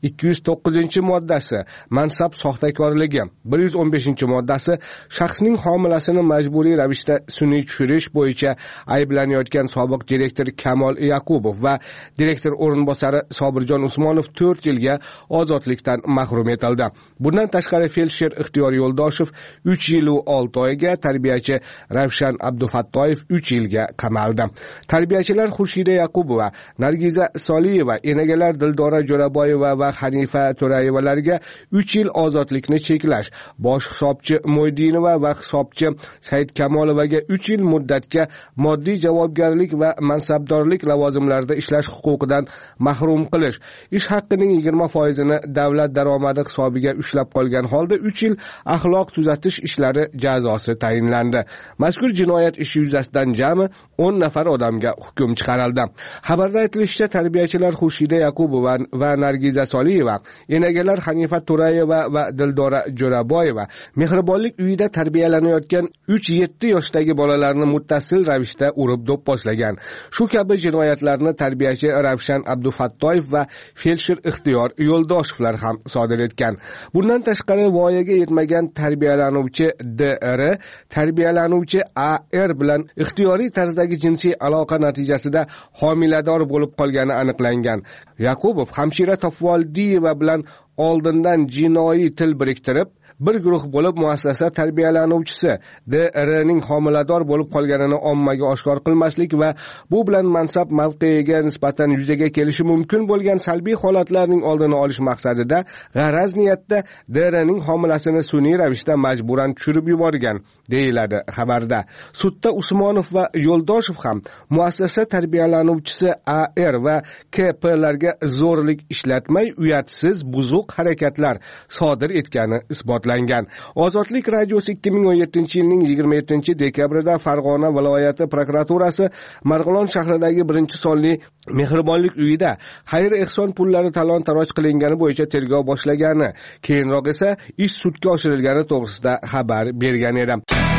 209-moddasi mansab soxtakorligi, 115-moddasi shaxsning homilasini majburiy ravishda sun'iy tushirish bo'yicha ayblanayotgan sobiq direktor Kamol Yaqubov va direktor o'rinbosari Sobirjon Usmonov 4 yilga ozodlikdan mahrum etildi. Bundan tashqari feldsher Ixtiyor Yo'ldoshev 3 yil va 6 oyga, tarbiyachi Ravshan Abdufattoyev 3 yilga qamaldi. Tarbiyachilar Xurshida Yaqubova, Nargiza Soliyeva, enagilar Dildora Jo'raboyeva va Hanifa To'rayevalarga 3 yil ozodlikni cheklash, bosh hisobchi Mo'ydinova va hisobchi Said Kamolovaga 3 yil muddatga moddiy javobgarlik va mansabdorlik lavozimlarida ishlash huquqidan mahrum qilish, ish haqqining 20%ni davlat daromadi hisobiga ushlab qolgan holda 3 yil axloq tuzatish ishlari jazosi tayinlandi. Mazkur jinoyat ishi yuzasidan jami 10 nafar odamga hukm chiqarildi. Xabarda aytilishicha, tarbiyachilar Xurshida Yaqubova va Nargiza Soliyeva, enagilar Hanifa To'rayeva va Dildora Jo'raboyeva mehribonlik uyida tarbiyalanayotgan 3-7 yoshdagi bolalarni muttasil ravishda urib do'pposlagan. Shu kabi jinoyatlarni tarbiyachi Ravshan Abdufattoyev va feldsher Ixtiyor Yo'ldoshevlar ham sodir etgan. Bundan tashqari voyaga yetmagan tarbiyalanuvchi DR tarbiyalanuvchi AR bilan ixtiyoriy tarzdagi jinsiy aloqa natijasida homilador bo'lib qolgani aniqlangan. Yaqubov hamshira Tofvoldiyeva bilan oldindan jinoiy til biriktirib, bir guruh bo'lib muassasa tarbiyalanuvchisi DRning homilador bo'lib qolganini ommaga oshkor qilmaslik va bu bilan mansab mavqeiga nisbatan yuzaga kelishi mumkin bo'lgan salbiy holatlarning oldini olish maqsadida g'araz niyatda DRning homilasini sun'iy ravishda majburan tushirib yuborgan, deyiladi xabarda. Sudda Usmonov va Yo'ldoshev ham muassasa tarbiyalanuvchisi AR va KPlarga zo'rlik ishlatmay, uyatsiz buzuq harakatlar sodir etgani isbotlangan. Ozodlik radiosi 2017-yilning 27-dekabrida Farg'ona viloyati prokuraturasi Marg'ilon shahridagi 1-sonli mehribonlik uyida xayr-ehson pullari talon-taroj qilingani bo'yicha tergov boshlagani, keyinroq esa ish sudga oshirilgani to'g'risida xabar bergan edi.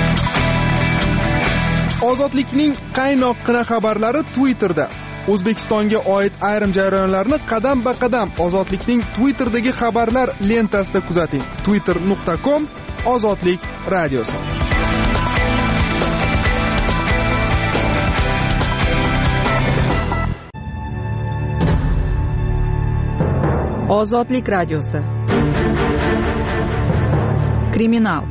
Ozodlikning qaynoqqina xabarlari Twitterda. O'zbekistonga oid ayrim jarayonlarni qadam-ba-qadam Ozodlikning Twitterdagi xabarlar lentasida kuzating. twitter.com/Ozodlik radiosi. Ozodlik radiosi. Kriminal.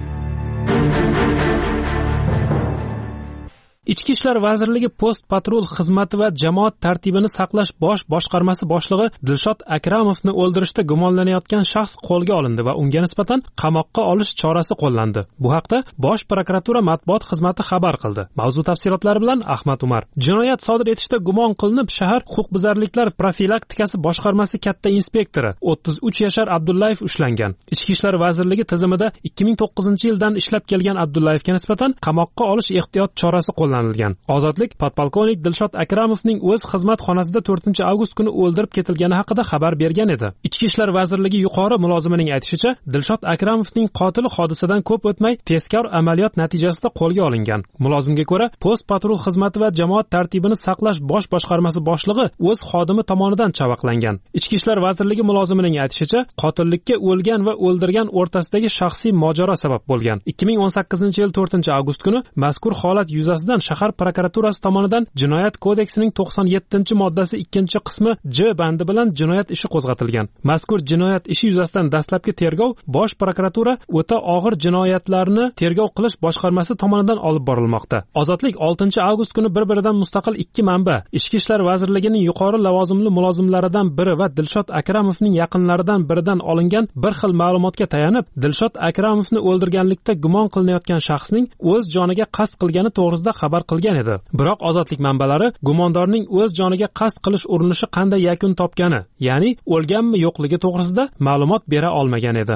Ichki ishlar vazirligi post patrul xizmati va jamoat tartibini saqlash bosh boshqarmasi boshlig'i Dilshod Akramovni o'ldirishda gumonlanayotgan shaxs qo'lga olindi va unga nisbatan qamoqqa olish chorasi qo'llandi. Bu haqda Bosh prokuratura matbuot xizmati xabar qildi. Mavzu tafsilotlari bilan Ahmad Umar. Jinoyat sodir etishda gumon qilinib, shahar huquqbuzarliklar profilaktikasi boshqarmasi katta inspektori 33 yashar Abdullayev ushlangan. Ichki ishlar vazirligi tizimida 2009-yildan ishlab kelgan Abdullayevga nisbatan qamoqqa olish ehtiyot chorasi qo'llangan. gumonlanilgan. Ozodlik podpolkovnik Dilshod Akramovning o'z xizmat xonasida 4-avgust kuni o'ldirib ketilgani haqida xabar bergan edi. Ichki ishlar vazirligi yuqori mulozimining aytishicha, Dilshod Akramovning qotili hodisadan ko'p o'tmay tezkor amaliyot natijasida qo'lga olingan. Mulozimga ko'ra, post patrul xizmati va jamoat tartibini saqlash bosh boshqarmasi boshlig'i o'z xodimi tomonidan chavaqlangan. Ichki ishlar vazirligi mulozimining aytishicha, qotillikka o'lgan va o'ldirgan o'rtasidagi shaxsiy mojaro sabab bo'lgan. 2018-yil 4-avgust kuni mazkur holat yuzasidan shahar prokuraturasi tomonidan Jinoyat kodeksining 97-moddasi 2-qismi J bandi bilan jinoyat ishi qo'zg'atilgan. Mazkur jinoyat ishi yuzasidan dastlabki tergov Bosh prokuratura o'ta og'ir jinoyatlarni tergov qilish boshqarmasi tomonidan olib borilmoqda. Ozodlik 6-avgust kuni bir-biridan mustaqil 2 manba, Ichki ishlar vazirligining yuqori lavozimli mulozimlaridan biri va Dilshod Akramovning yaqinlaridan biridan olingan bir xil ma'lumotga tayanib, Dilshod Akramovni o'ldirganlikda gumon qilinayotgan shaxsning o'z joniga qasd qilgani to'g'risida xabar qilgan edi. Biroq Ozodlik manbalari gumondorning o'z joniga qasd qilish urinishi qanday yakun topgani, ya'ni o'lganmi yo'qligi to'g'risida ma'lumot bera olmagan edi.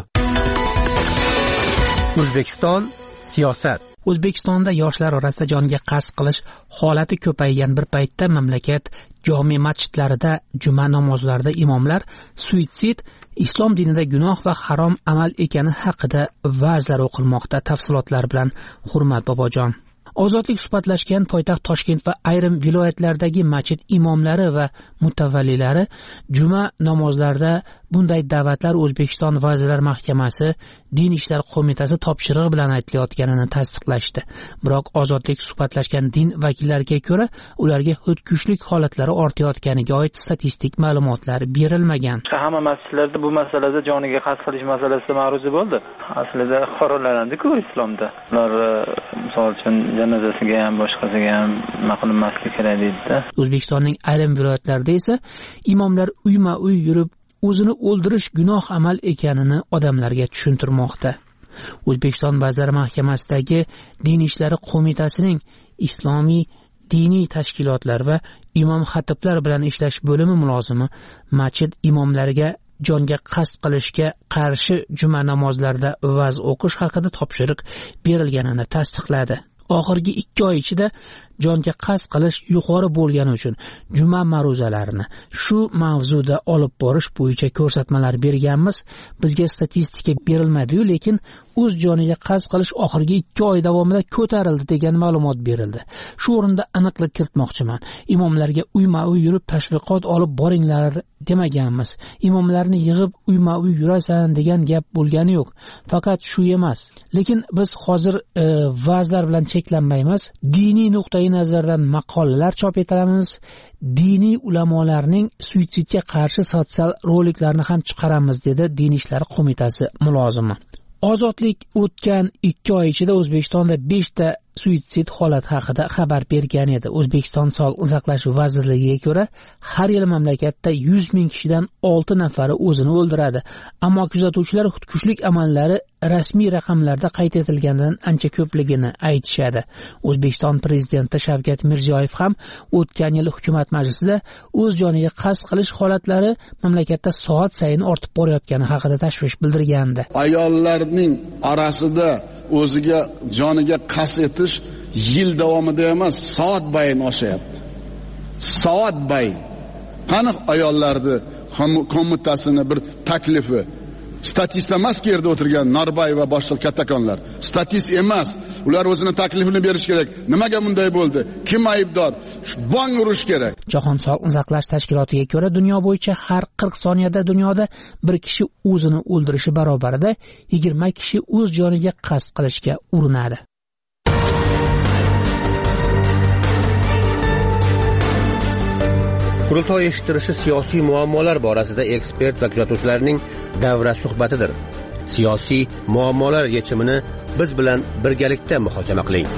O'zbekiston siyosat. O'zbekistonda yoshlar orasida jonga qasd qilish holati ko'paygan bir paytda mamlakat jome masjidlarida juma namozlarida imomlar suitsid islom dinida gunoh va harom amal ekani haqida va'zlar o'qilmoqda. Tafsilotlar bilan Hurmat Bobojon. Ozodlik suhbatlashgan poytaxt Toshkent va ayrim viloyatlardagi masjid imomlari va mutavvallilari juma namozlarida bunday da'vatlar O'zbekiston Vazirlar Mahkamasi Din ishlar qo'mitasi topshirig'i bilan aytilayotganini tasdiqlashdi. Biroq Ozodlik suhbatlashgan din vakillariga ko'ra, ularga xudkushlik holatlari ortayotganiga oid statistik ma'lumotlar berilmagan. Hamma masjidlarda bu masalada joniga qasd qilish masalasi ma'ruzi bo'ldi. Aslida qoralanadi-ku islomda. Ular misol uchun janozasiga ham boshqasiga ham maqlinmaslik kerak deydi-da. O'zbekistonning ayrim viloyatlarida esa imomlar uyma-uy yurib o'zini o'ldirish gunoh amal ekanini odamlarga tushuntirmoqda. O'zbekiston Vazirlar Mahkamasidagi Din ishlari qo'mitasining islomiy diniy tashkilotlar va imom xatiblar bilan ishlash bo'limi mulozimi masjid imomlariga jonga qasd qilishga qarshi juma namozlarida va'z o'qish haqida topshiriq berilganini tasdiqladi. Oxirgi 2 oy ichida jonga qasd qilish yuqori bo'lgani uchun juma ma'ruzalarini shu mavzuda olib borish bo'yicha ko'rsatmalar berganmiz. Bizga statistika berilmadi-yu, lekin o'z joniga qasd qilish oxirgi 2 oy davomida ko'tarildi degan ma'lumot berildi. Shu o'rinda aniqlik kiritmoqchiman. Imomlarga uyma-uy yurib tashviqot olib boringlar demaganmiz. Imomlarni yig'ib uyma-uy yurasan degan gap bo'lgani yo'q. Faqat shu emas. Lekin biz hozir va'zlar bilan cheklanmaymiz. Diniy nuqtai nazardan maqolalar chop etamiz. Diniy ulamolarning suitsidga qarshi sotsial roliklarni ham chiqaramiz, dedi Din ishlari qo'mitasi mulozimi. Ozodlik o'tgan 2 oy ichida O'zbekistonda 5 ta suitsid holati haqida xabar bergan edi. O'zbekiston Sog'liqni saqlash vazirligiga ko'ra, har yil mamlakatda 100 ming kishidan 6 nafari o'zini o'ldiradi. Ammo kuzatuvchilar xudkushlik amallari rasmiy raqamlarda qayd etilgandan ancha ko'pligini aytishadi. O'zbekiston prezidenti Shavkat Mirziyoyev ham o'tgan yil hukumat majlisida o'z joniga qasd qilish holatlari mamlakatda soat sayin ortib borayotgani haqida tashvish bildirgandi. Ayollarning orasida o'ziga joniga qasd etish yil davomida emas, soat bayin oshyapti. Soat bayin. Qani ayollarni qo'mitasini bir taklifi statist emas ki yerda o'tirgan Norbay va boshqa kattakonlar. Statist emas. Ular o'zini taklifini berish kerak. Nimaga bunday bo'ldi? Kim aybdor? Bong urish kerak. Jahon Sog'liqni saqlash tashkilotiga ko'ra, dunyo bo'yicha har 40 soniyada dunyoda bir kishi o'zini o'ldirishi barobarida 20 kishi o'z joniga qasd qilishga urinadi. Qurultoy eshittirishi siyosiy muammolar borasida ekspert va kuzatuvchilarning davra suhbatidir. Siyosiy muammolar yechimini biz bilan birgalikda muhokama qiling.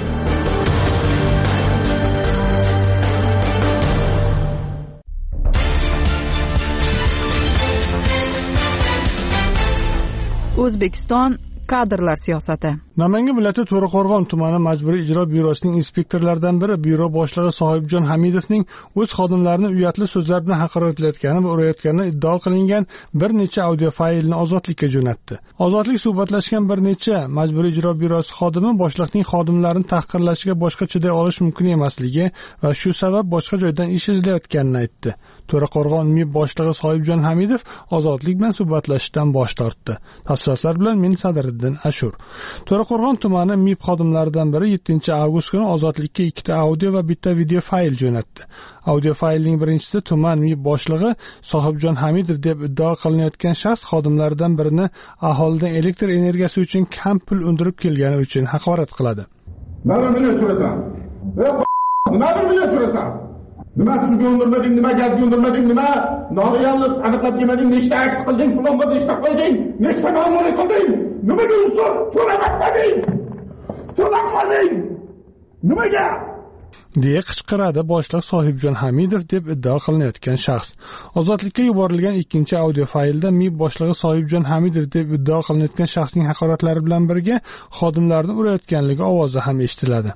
O'zbekiston kadrlar siyosati. Namangan viloyati To'raqo'rg'on tumani majburiy ijro byurosining inspektorlaridan biri byuro boshlig'i Sohibjon Hamidovning o'z xodimlarini uyatli so'zlar bilan haqoratlayotgani va urayotgani iddao qilingan bir necha audio faylni ozodlikka jo'natdi. Ozodlik suhbatlashgan bir necha majburiy ijro byurosi xodimi boshliqning xodimlarini tahqirlashiga boshqa chiday olish mumkin emasligi va shu sabab boshqa joydan ish izlayotganini aytdi. To'raqo'rg'on MIB boshlig'i Sohibjon Hamidov ozodlik bilan suhbatlashishdan bosh tortdi. Tafsilotlar bilan men Sadriddin Ashur. To'raqo'rg'on tumani MIB xodimlaridan biri 7-avgust kuni ozodlikka 2 audio va bitta video fayl jo'natdi. Audio faylning birinchisida tuman MIB boshlig'i Sohibjon Hamidov deb iddao qilinayotgan shaxs xodimlaridan birini aholidan elektr energiyasi uchun kam pul undirib kelgani uchun haqorat qiladi. Nima suvga undirmading, nima gazga undirmading, nima nogironlik aniqlab kelmading, nechta akt qilding, falonga nechta qilding, nechta ma'muriy qilding, nimaga uzr so'ramading, nimaga deya qichqiradi boshliq Sohibjon Hamidov deb iddao qilinayotgan shaxs. Ozodlikka yuborilgan 2-audio faylda MIB boshlig'i Sohibjon Hamidov deb iddao qilinayotgan shaxsning haqoratlari bilan birga xodimlarni urayotganligi ovozi ham eshitiladi.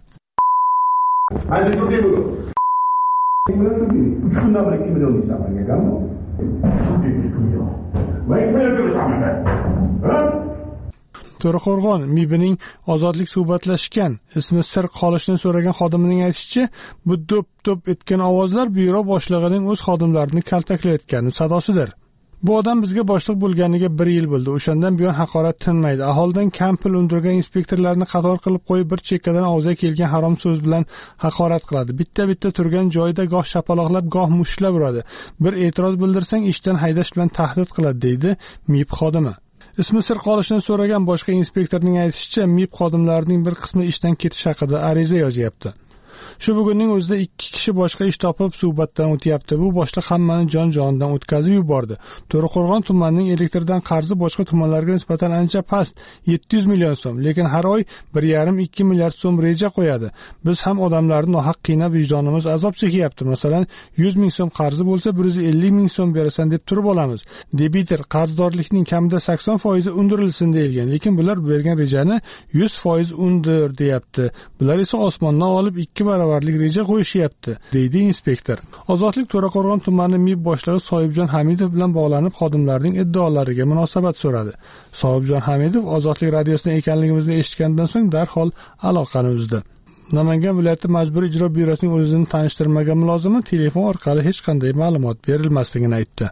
To'raqo'rg'on MIBning ozodlik suhbatlashgan, ismi sir qolishini so'ragan xodimining aytishicha, bu do'p etgan ovozlar byuro boshlig'ining o'z xodimlarini kaltaklayotgani sadosidir. Bu odam bizga boshliq bo'lganiga 1 yil bo'ldi. O'shandan buyon haqorat tinmaydi. Aholidan kam pul undirgan inspektorlarni qator qilib qo'yib, bir chekkadan og'ziga kelgan harom so'z bilan haqorat qiladi. Bitta turgan joyida goh shapaloqlab, goh mushtlab uradi. Bir e'tiroz bildirsang, ishdan haydash bilan tahdid qiladi, deydi MIB xodimi. Ismi sir qolishini so'ragan boshqa inspektorning aytishicha, MIB xodimlarining bir qismi ishdan ketish haqida ariza yozyapti. Shu bugunning o'zida 2 kishi boshqa ish topib suhbatdan o'tyapti. Bu boshliq hammani jon-jonidan o'tkazib yubordi. To'raqo'rg'on tumanining elektrdan qarzi boshqa tumanlarga nisbatan ancha past, 700 million so'm, lekin har oy 1,5-2 milliard so'm reja qo'yadi. Biz ham odamlarni nohaq qiynab vijdonimiz azob chekyapti. Masalan, 100 ming so'm qarzi bo'lsa 150 ming so'm berasan deb turib olamiz. Debitor qarzdorlikning kamida 80% undirilsin deyilgan, lekin bular bergan rejani 100% undir deyapti. Bular esa osmondan olib 2 baravarlik reja qo'yishyapti, deydi inspektor. Ozodlik To'raqo'rg'on tumani MIB boshlig'i Sohibjon Hamidov bilan bog'lanib xodimlarning iddaolariga munosabat so'radi. Sohibjon Hamidov Ozodlik radiosida ekanligimizni eshitgandan so'ng darhol aloqani uzdi. Namangan viloyati majburiy ijro byurosining o'zini tanishtirmagan mulozimi telefon orqali hech qanday ma'lumot berilmasligini aytdi.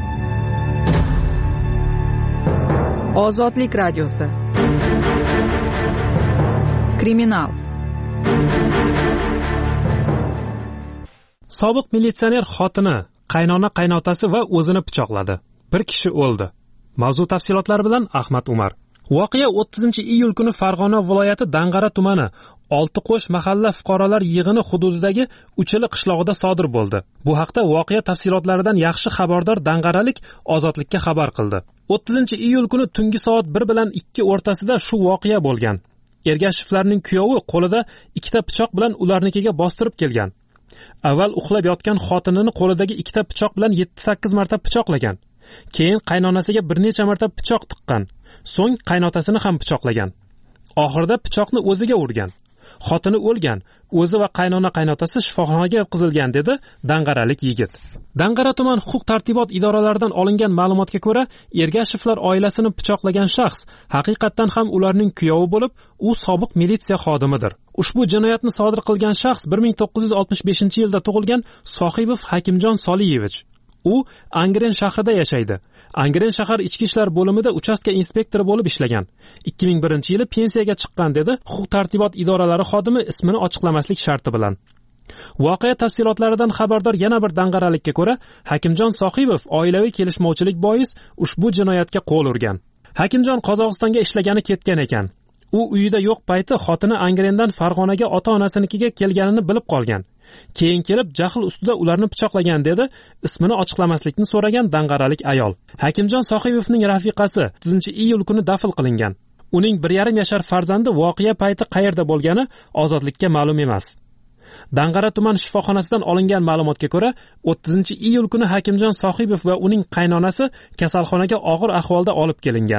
Ozodlik radiosi. Kriminal. Sobiq militsioner xotini, qaynotasi va o'zini pichoqladi. Bir kishi o'ldi. Mavzu tafsilotlari bilan Ahmad Umar. Voqea 30-iyul kuni Farg'ona viloyati Dang'ara tumani Oltiqo'sh mahalla fuqarolar yig'ini hududidagi Uchili qishlog'ida sodir bo'ldi. Bu haqda voqea tafsilotlaridan yaxshi xabardor dang'aralik Ozodlikka xabar qildi. 30-iyul kuni tungi soat 1 bilan 2 o'rtasida shu voqea bo'lgan. Ergashevlarning kuyovi qo'lida 2ta pichoq bilan ularnikiga bostirib kelgan. Avval uxlab yotgan xotinini qo'lidagi 2ta pichoq bilan 7-8 marta pichoqlagan. Keyin qaynonasiga bir necha marta pichoq tiqqan. So'ng qaynotasini ham pichoqlagan. Oxirida pichoqni o'ziga urgan. Xotini o'lgan, o'zi va qaynotasi shifoxonaga yotqizilgan, dedi dang'aralik yigit. Dang'ara tuman huquq-tartibot idoralaridan olingan ma'lumotga ko'ra, Ergashevlar oilasini pichoqlagan shaxs haqiqatdan ham ularning kuyovi bo'lib, u sobiq militsiya xodimidir. Ushbu jinoyatni sodir qilgan shaxs 1965-yilda tug'ilgan Sohibov Hakimjon Soliyevich. U Angren shahrida yashaydi. Angren shahar ichki ishlar bo'limida uchastka inspektori bo'lib ishlagan. 2001-yili pensiyaga chiqqan, dedi huquq-tartibot idoralari xodimi ismini ochiqlamaslik sharti bilan. Voqea tafsilotlaridan xabardor yana bir dang'aralikka ko'ra, Hakimjon Sohibov oilaviy kelishmovchilik bois ushbu jinoyatga qo'l urgan. Hakimjon Qozog'istonga ishlagani ketgan ekan. U uyida yo'q payti xotini Angrendan Farg'onaga ota-onasinikiga kelganini bilib qolgan. Keyin kelib jahl ustida ularni pichoqlagan, dedi ismini ochiqlamaslikni so'ragan dang'aralik ayol. Hakimjon Sohibovning rafiqasi 30-iyul kuni dafn qilingan. Uning 1,5 yashar farzandi voqea payti qayerda bo'lgani ozodlikka ma'lum emas. Dang'ara tuman shifoxonasidan olingan ma'lumotga ko'ra, 30-iyul kuni Hakimjon Sohibov va uning qaynonasi kasalxonaga og'ir ahvolda olib kelingan.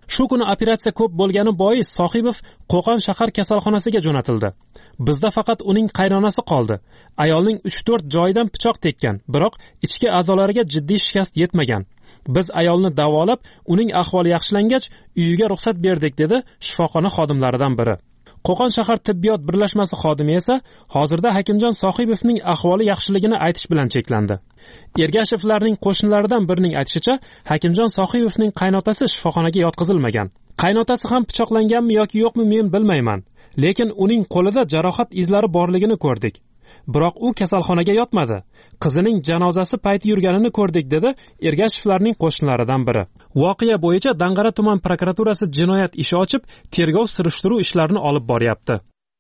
Shu kuni operatsiya ko'p bo'lgani bois Sohibov Qo'qon shahar kasalxonasiga jo'natildi. Bizda faqat uning qaynonasi qoldi. Ayolning 3-4 joyidan pichoq tekkan, biroq ichki a'zolariga jiddiy shikast yetmagan. Biz ayolni davolab, uning ahvoli yaxshilangach, uyiga ruxsat berdik, dedi shifoxona xodimlaridan biri. Qo'qon shahar tibbiyot birlashmasi xodimi esa hozirda Hakimjon Sohibovning ahvoli yaxshiligini aytish bilan cheklandi. Ergashevlarning qo'shnilaridan birining aytishicha, Hakimjon Sohibovning qaynotasi shifoxonaga yotqizilmagan. Qaynotasi ham pichoqlanganmi yoki yo'qmi men bilmayman, lekin uning qo'lida jarohat izlari borligini ko'rdik. Biroq u kasalxonaga yotmadi. Qizining janozasi payti yurganini ko'rdik, dedi Ergashevlarning qo'shnilaridan biri. Voqea bo'yicha Dang'ara tuman prokuraturasi jinoyat ishi ochib, tergov surishtiruv ishlarini olib boryapti.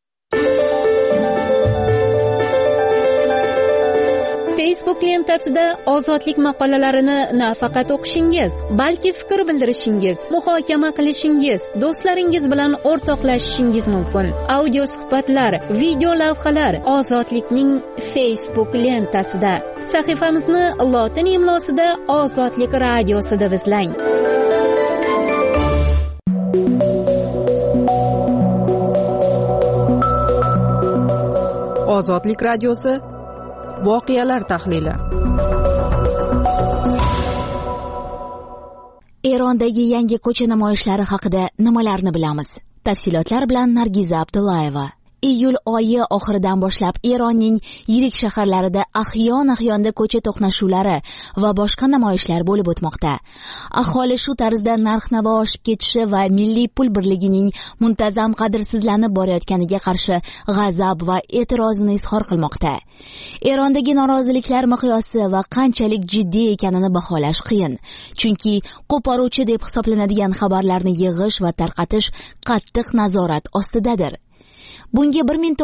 Facebook lentasida ozodlik maqolalarini nafaqat o'qishingiz, balki fikr bildirishingiz, muhokama qilishingiz, do'stlaringiz bilan o'rtoqlashishingiz mumkin. Audio suhbatlar, video lavhalar Ozodlikning Facebook lentasida. Sahifamizni lotin imlosida Ozodlik radiosida izlang. Ozodlik radiosi voqealar tahlili. Erondagi yangi ko'cha namoyishlari haqida nimalarni bilamiz? Tafsilotlar bilan Nargiza Abdullayeva. Iyul oyi oxiridan boshlab Eronning yirik shaharlarida ahyon-ahyonda ko'cha to'qnashuvlari va boshqa namoyishlar bo'lib o'tmoqda. Aholi shu tarzda narx-navo oshib ketishi va milliy pul birligining muntazam qadrsizlanib borayotganiga qarshi g'azab va e'tirozini izhor qilmoqda. Erondagi noroziliklar miqyosi va qanchalik jiddiy ekanini baholash qiyin, chunki qo'poruvchi deb hisoblanadigan xabarlarni yig'ish va tarqatish qattiq nazorat ostidadir. Bunga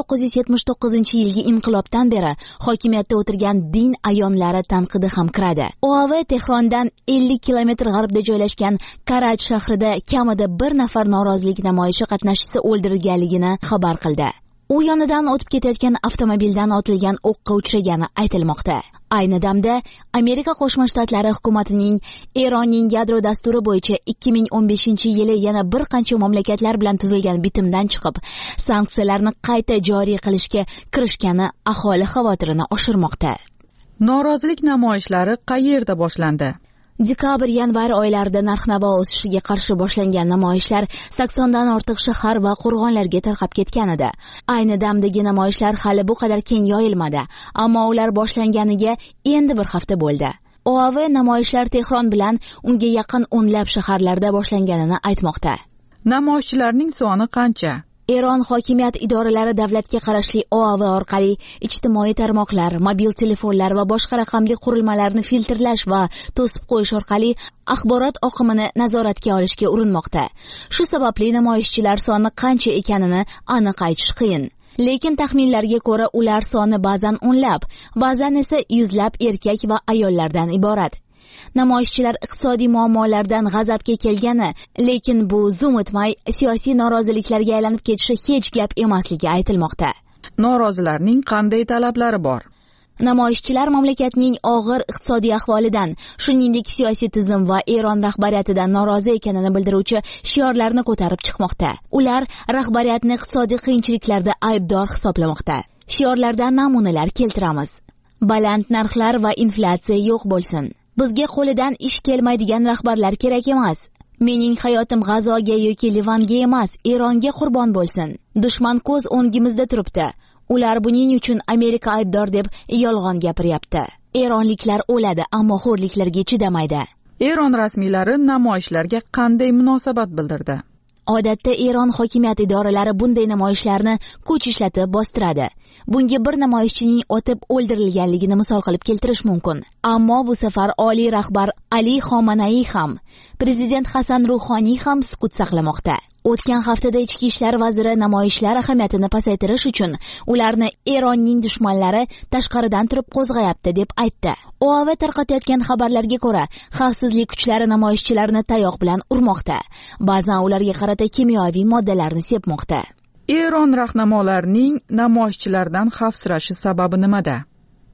1979-yilgi inqilobdan beri hokimiyatda o'tirgan din ayonlari tanqidi ham kiradi. OAV Tehrondan 50 kilometr g'arbda joylashgan Karaj shahrida kamida bir nafar norozilik namoyishi qatnashchisi o'ldirilganligini xabar qildi. U yonidan o'tib ketayotgan avtomobildan otilgan o'qqa uchragani aytilmoqda. Ayni damda Amerika Qo'shma Shtatlari hukumatining Eronning yadro dasturi bo'yicha 2015-yili yana bir qancha mamlakatlar bilan tuzilgan bitimdan chiqib, sanksiyalarni qayta joriy qilishga kirishgani aholi xavotirini oshirmoqda. Norozilik namoyishlari qayerda boshlandi? Dekabr-yanvar oylarida narx-navo o'sishiga qarshi boshlangan namoyishlar 80 dan ortiq shahar va qo'rg'onlarga tarqab ketgan edi. Ayni damdagi namoyishlar hali bu qadar keng yoyilmadi, ammo ular boshlanganiga endi bir hafta bo'ldi. OAV namoyishlar Tehron bilan unga yaqin o'nlab shaharlarda boshlanganini aytmoqda. Namoyishchilarning soni qancha? Eron hokimiyat idoralari davlatga qarashli OAV orqali ijtimoiy tarmoqlar, mobil telefonlar va boshqa raqamli qurilmalarni filtrlash va to'sib qo'yish orqali axborot oqimini nazoratga olishga urinmoqda. Shu sababli namoyishchilar soni qancha ekanini aniq aytish qiyin. Lekin taxminlarga ko'ra ular soni ba'zan o'nlab, ba'zan esa yuzlab erkak va ayollardan iborat. Namoyishchilar iqtisodiy muammolardan g'azabga kelgani, lekin bu zum o'tmay siyosiy noroziliklarga aylanib ketishi hech gap emasligi aytilmoqda. Norozilarning qanday talablari bor? Namoyishchilar mamlakatning og'ir iqtisodiy ahvolidan, shuningdek siyosiy tizim va Eron rahbariyatidan norozi ekanini bildiruvchi shiorlarni ko'tarib chiqmoqda. Ular rahbariyatni iqtisodiy qiyinchiliklarda aybdor hisoblamoqda. Shiorlardan namunalar keltiramiz. Baland narxlar va inflyatsiya yo'q bo'lsin. Bizga qo'lidan ish kelmaydigan rahbarlar kerak emas. Mening hayotim G'azoga yoki Livanga emas, Eronga qurbon bo'lsin. Dushman ko'z o'ngimizda turibdi. Ular buning uchun Amerika aybdor deb yolg'on gapiryapti. Eronliklar o'ladi, ammo xo'rliklarga chidamaydi. Eron rasmiylari namoyishlarga qanday munosabat bildirdi? Odatda Eron hokimiyat idoralari bunday namoyishlarni kuch ishlatib bostiradi. Bunga bir namoyishchining otib o'ldirilganligini misol qilib keltirish mumkin. Ammo bu safar oliy rahbar Ali Xomanai ham, prezident Hasan Ruhoniy ham sukut saqlamoqda. O'tgan haftada ichki ishlar vaziri namoyishlar ahamiyatini pasaytirish uchun ularni Eronning dushmanlari tashqaridan turib qo'zg'ayapti deb aytdi. OAV tarqatayotgan xabarlarga ko'ra, xavfsizlik kuchlari namoyishchilarni tayoq bilan urmoqda. Ba'zan ularga qarata kimyoviy moddalarni sepmoqda. Eron rahnamolarining namoyishchilardan xavfsirashi sababi nimada?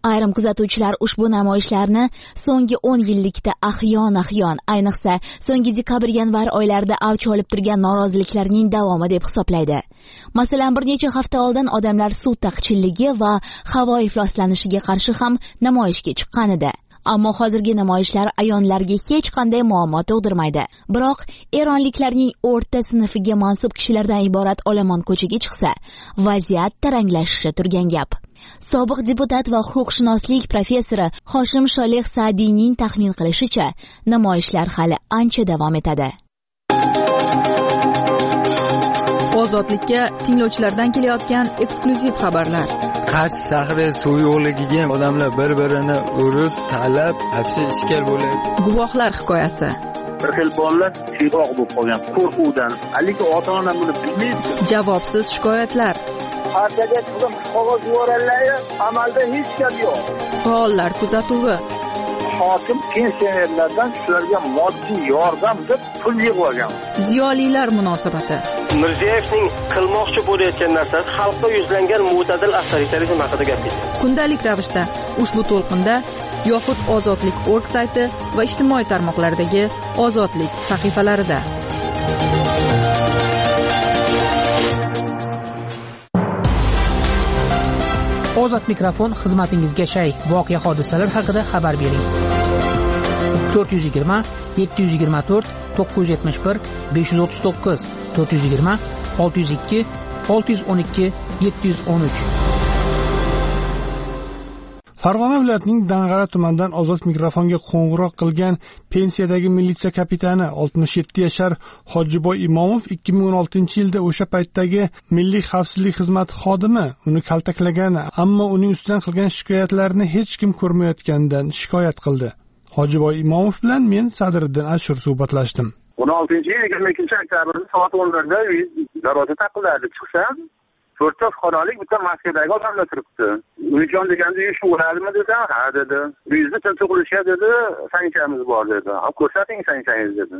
Ayrim kuzatuvchilar ushbu namoyishlarni so'nggi 10 yillikda ahyon, ayniqsa so'nggi dekabr-yanvar oylarida avj olib turgan noroziliklarning davomi deb hisoblaydi. Masalan, bir necha hafta oldin odamlar suv taqchilligi va havo ifloslanishiga qarshi ham namoyishga chiqqan edi. Ammo hozirgi namoyishlar ayonlarga hech qanday muammo tug'dirmaydi. Biroq eronliklarning o'rta sinfiga mansub kishilardan iborat olomon ko'chaga chiqsa, vaziyat taranglashishi turgan gap. Sobiq deputat va huquqshunoslik professori Hoshim Sholeh Saadiyning taxmin qilishicha, namoyishlar hali ancha davom etadi. Ozodlikka tinglovchilardan kelayotgan eksklyuziv xabarlar. Qarshi shahri suv yo'qligiga odamlar bir-birini urib, talab, hapsi ishkal bo'laydi. Guvohlar hikoyasi. Bir xil bolalar shiroq bo'lib qolgan qo'rquvdan, haligi ota-ona buni bilmaydi. Javobsiz shikoyatlar. Partiyaga chiqib qog'oz yuborganlar, amalda hech gap yo'q. Faollar kuzatuvi. Hokim pensionerlardan shularga moddiy yordam deb pul yig'ib olgan. Ziyolilar munosabati. Mirziyoyevning qilmoqchi bo'layotgan narsasi xalqqa yuzlangan mo'tadil avtoritarizm haqida gapirdi. Kundalik ravishda ushbu to'lqinda yoxud Ozodlik.org sayti va ijtimoiy tarmoqlardagi Ozodlik sahifalarida. Ozod mikrofon xizmatingizga shay. Voqea hodisalar haqida xabar bering. 420 724 971 539 420 602 612 713. Farg'ona viloyatining Dang'ara tumanidan Ozod mikrofonga qo'ng'iroq qilgan pensiyadagi militsiya kapitani 67 yashar Hojiboy Imomov 2016-yilda o'sha paytdagi Milliy xavfsizlik xizmati xodimi uni kaltaklagan, ammo uning ustidan qilgan shikoyatlarini hech kim ko'rmayotganidan shikoyat qildi. Hojiboy Imomov bilan men Sadriddin Ashur suhbatlashdim. 16-yil 22-oktyabr soat 10:00da darvoza taqiladi. Chiqsam, 4 fuqarolik bitta Moskvadagi odamlar turibdi. Uyijon deganda shu bo'ladimi desam, ha dedi. Uyingizni tintuv qilishga dedi, sanchamiz bor dedi. Ko'rsating sanchangizni dedi.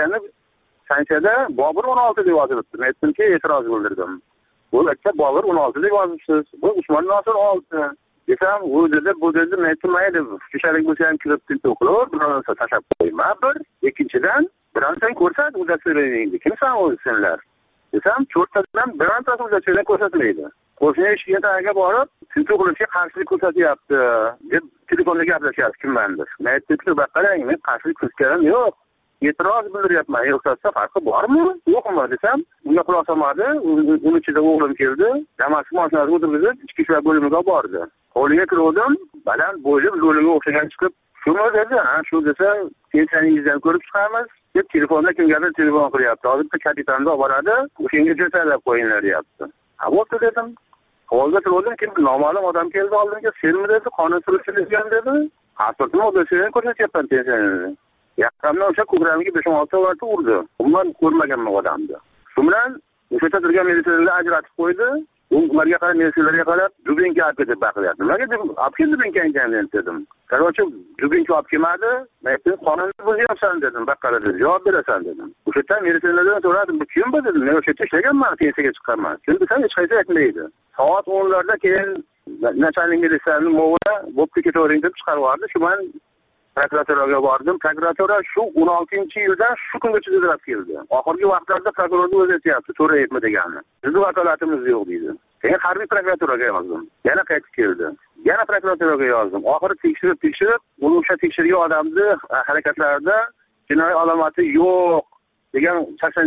Sanchada Bobur 16 deb yozilibdi. Men aytdimki, e'tiroz bildirdim. Bu yerda Bobur 16 deb yozibsiz. Bu Usmon Nosir 6. Desam, bu dedi, men aytdim, mayli, kishalik bo'lsa ham kirib tintuv qilib, bironsa tashab qo'yma bir. Ikkinchidan, bironsan ko'rsat, uddachiligingni. Kimsan o'zinglar? Desam, cho'rtadan birontasi uddachilik ko'rsatmaydi. Qo'shni eshikka borib, tintuv qilishga qarshilik ko'rsatyapti deb telefonda gaplashyapti kimmandir. Men aytdim, qarang, men qarshilik ko'rsatganim yo'q. E'tiroz bildiryapman. Yo'qsa farqi bormi? Yo'qmi desam, unga quloq solmadi. Uning ichida o'g'lim keldi. Damas mashinasini o'tirgizib, ichki ishlar bo'limiga bordi. Hovliga kirdim, baland bo'yli lo'liga o'xshagan chiqib, shumi dedi, ha, shu desa, pensiyangizdan ko'rib chiqamiz deb telefonda kimgadir telefon qilyapti. Hozir kapitanni olib boradi, o'shanga jo'talab qo'yinglar deyapti. Ha, bo'pti dedim. Hovliga turdim, kim noma'lum odam keldi oldimga, senmi dedi, qonun surishtirgan dedi. Pasportni o'zini ko'rsatyapman pensiyani. Yaqindan o'sha ko'kramiga 5-6 marta urdi. Umuman ko'rmaganman odamni. Shu bilan o'sha turgan militsiyalarni ajratib qo'ydi. Ularga qarab, militsiyalarga qarab, dubinka olib ketib baqiryapti. Nimaga deb, olib kel dubinka dedim. Qarochi dubinka olib kelmadi. Men aytdim, qonunni buzyapsan dedim, baqqala dedi. Javob berasan dedim. O'sha yerdan militsiyalardan so'radim, bu kim bu dedim. Men o'sha yerda ishlaganman, pensiyaga chiqqanman. Kim desam, hech qaysi aytmaydi. Soat 10:00da keyin nachalnik militsiyaning mo'g'uli bo'pti ketavering deb chiqarib yubordi. Shu bilan prokuraturaga bordim. Prokuratura shu 16-yildan shu kungacha izlab keldi. Oxirgi vaqtlarda prokurorni o'zi aytayapti, so'rayapmi deganini. Bizning vakolatimiz yo'q deydi. Keyin harbiy prokuraturaga yozdim. Yana qaytib keldi. Yana prokuraturaga yozdim. Oxiri tekshirib, uni o'sha tekshirgan odamni harakatlarida jinoiy alomati yo'q degan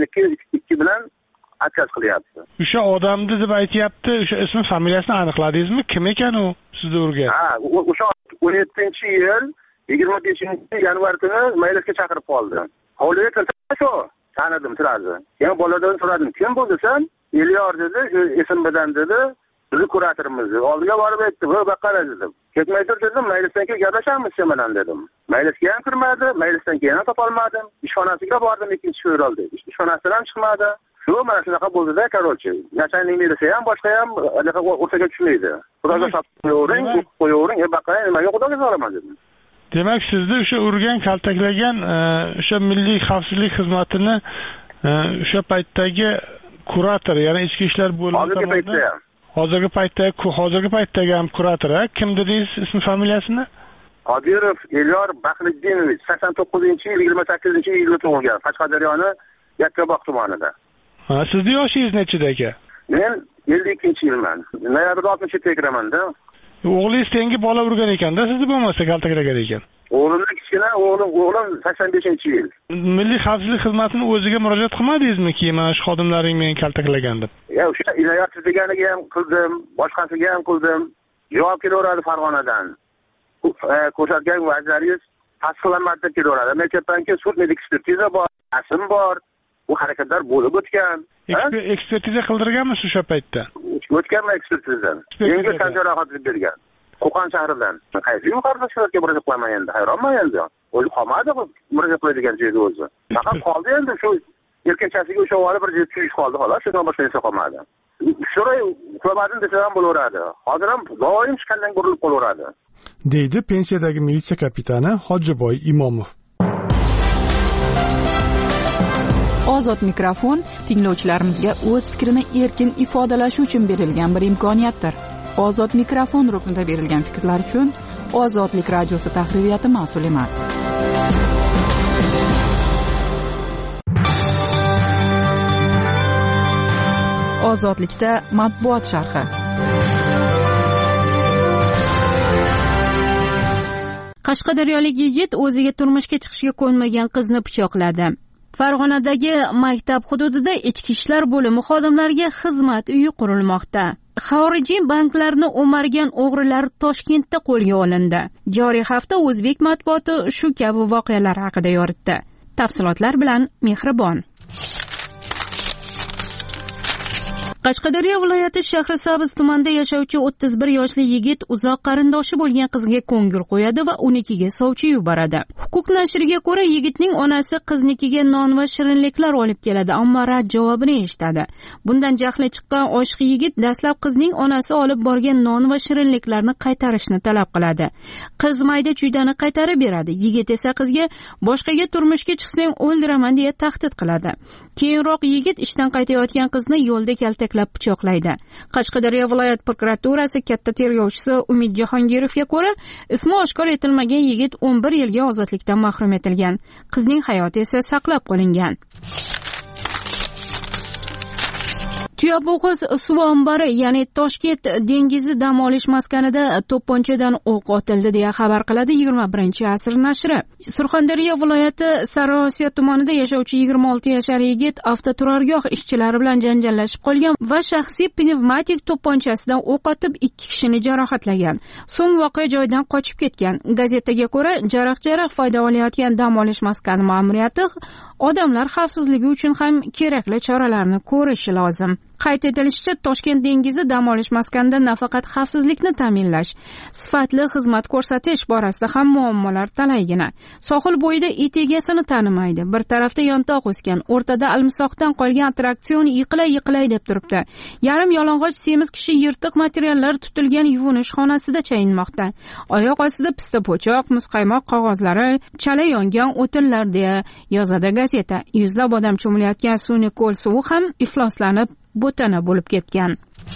82 bilan отказ qilyapti. O'sha odamni deb aytayapti, o'sha ismi, familiyasini aniqladingizmi? Kim ekan u sizni urgan? Ha, o'sha 17-yil 25-yanvar kuni maylisga chaqirib qoldi. Hovliga kirdim, shu tanidim turadi. Yana boladan so'radim, kim bu desam, Elyor dedi, shu esimdan dedi, bizni kuratorimiz. Oldiga borib aytdi, "Bu baqqala" dedim. "Ketmay tur" dedim, "Maylisdan keyin gaplashamiz semadan" dedim. Maylisga ham kirmadi, maylisdan keyin topolmadim. Ishxonasiga bordim 2-fevralda. Ishxonasidan ham chiqmadi. Shu mana shunaqa bo'ldi-da, qarochi. Nachalnik milisa ham boshqa ham anaqa o'rtaga tushmaydi. Xudoga qo'yavering, qo'yavering, baqqala nimaga xudoga so'raman dedim. Demak, sizni o'sha urgan, kaltaklagan o'sha Milliy xavfsizlik xizmatini o'sha paytdagi kurator, ya'ni ichki ishlar bo'limi tomonidan Hozirgi paytdagi ham kurator, kim dedingiz ismi familiyasini? Qodirov Elyor Baxriddinov 89-yil 28-iyulda tug'ilgan, Qashqadaryoning Yakkabog' tumanida. Sizning yoshingiz nechida aka? Men 52-yilman. Noyabrda 60ga kiraman-da. O'g'lingiz tengi bola urgan ekanda, sizni bo'lmasa kaltaklagan ekan. O'g'limni kichkina, o'g'lim 85-yil. Milliy xavfsizlik xizmatining o'ziga murojaat qilmadingizmi-ki, mana shu xodimlaring meni kaltaklagan deb? O'sha inoyat deganiga ham qildim, boshqasiga ham qildim. Javob kelaveradi Farg'onadan. Ko'rsatgan vaziyatlaringiz tasdiqlanmadi deb kelaveradi. Men aytayapmanki, sud ekspertiza bor, asm bor. Bu harakatlar bo'lib o'tgan. Ekspertiza qildirganmisiz o'sha paytda? O'tganman ekspertizadan. Menga tan jarohat bergan. Qo'qon shahridan. Qaysi yuqoridagi murojaat qilaman endi? Hayronman endi. O'zi qolmadi murojaat qiladigan joyda o'zi. Faqat qoldi endi shu erkakchasiga o'sha olib bir tuyish qoldi xolos, shundan boshqa narsa qolmadi. Sho'ray uxlamadim desa ham bo'laveradi. Hozir ham doim chiqandan burilib qolaveradi. Deydi pensiyadagi militsiya kapitani Hojiboy Imomov. Ozod mikrofon tinglovchilarimizga o'z fikrini erkin ifodalashi uchun berilgan bir imkoniyatdir. Ozod mikrofon ruknida berilgan fikrlar uchun Ozodlik radiosi tahririyati mas'ul emas. Ozodlikda matbuot sharhi. Qashqadaryolik yigit o'ziga turmushga chiqishga ko'nmagan qizni pichoqladi. Farg'onadagi maktab hududida ichki ishlar bo'limi xodimlariga xizmat uyi qurilmoqda. Xorijiy banklarni o'margan o'g'rilar Toshkentda qo'lga olindi. Joriy hafta o'zbek matbuoti shu kabi voqealar haqida yoritdi. Tafsilotlar bilan Mehribon. Qashqadaryo viloyati Shahrisabz tumanida yashovchi 31 yoshli yigit uzoq qarindoshi bo'lgan qizga ko'ngil qo'yadi va unikiga sovchi yuboradi. Huquq nashriga ko'ra, yigitning onasi qiznikiga non va shirinliklar olib keladi, ammo rad javobini eshitadi. Bundan jahli chiqqan oshiq yigit dastlab qizning onasi olib borgan non va shirinliklarni qaytarishni talab qiladi. Qiz mayda-chuydani qaytarib beradi. Yigit esa qizga boshqaga turmushga chiqsang o'ldiraman deya tahdid qiladi. Keyinroq yigit ishdan qaytayotgan qizni yo'lda kaltaklab pichoqlaydi. Qashqadaryo viloyat prokuraturasi katta tergovchisi Umid Jahongirovga ko'ra, ismi oshkor etilmagan yigit 11 yilga ozodlikdan mahrum etilgan. Qizning hayoti esa saqlab qolingan. Tuyabog'oz suv ombori, ya'ni Toshkent dengizi dam olish maskanida to'pponchadan o'q otildi deya xabar qiladi 21-asr nashri. Surxondaryo viloyati Sariosiyo tumanida yashovchi 26 yashar yigit avtoturargoh ishchilari bilan janjallashib qolgan va shaxsiy pnevmatik to'pponchasidan o'q otib 2 kishini jarohatlagan. So'ng voqea joyidan qochib ketgan. Gazetaga ko'ra, jaraq-jaraq foyda olayotgan dam olish maskani ma'muriyati odamlar xavfsizligi uchun ham kerakli choralarni ko'rishi lozim. Qayd etilishicha, Toshkent dengizi dam olish maskanida nafaqat xavfsizlikni ta'minlash, sifatli xizmat ko'rsatish borasida ham muammolar talaygina. Sohil bo'yida it egasini tanimaydi. Bir tarafda yontoq o'sgan, o'rtada almisoqdan qolgan attraksion yiqilay deb turibdi. Yarim yalang'och semiz kishi yirtiq materiallar tutilgan yuvinish xonasida chayinmoqda. Oyoq ostida pista po'choq, muzqaymoq qog'ozlari, chala yongan o'tinlar deya yozadi gazeta. Yuzlab odam cho'milayotgan sun'iy ko'l suvi ham ifloslanib bo'tana bo'lib ketgan.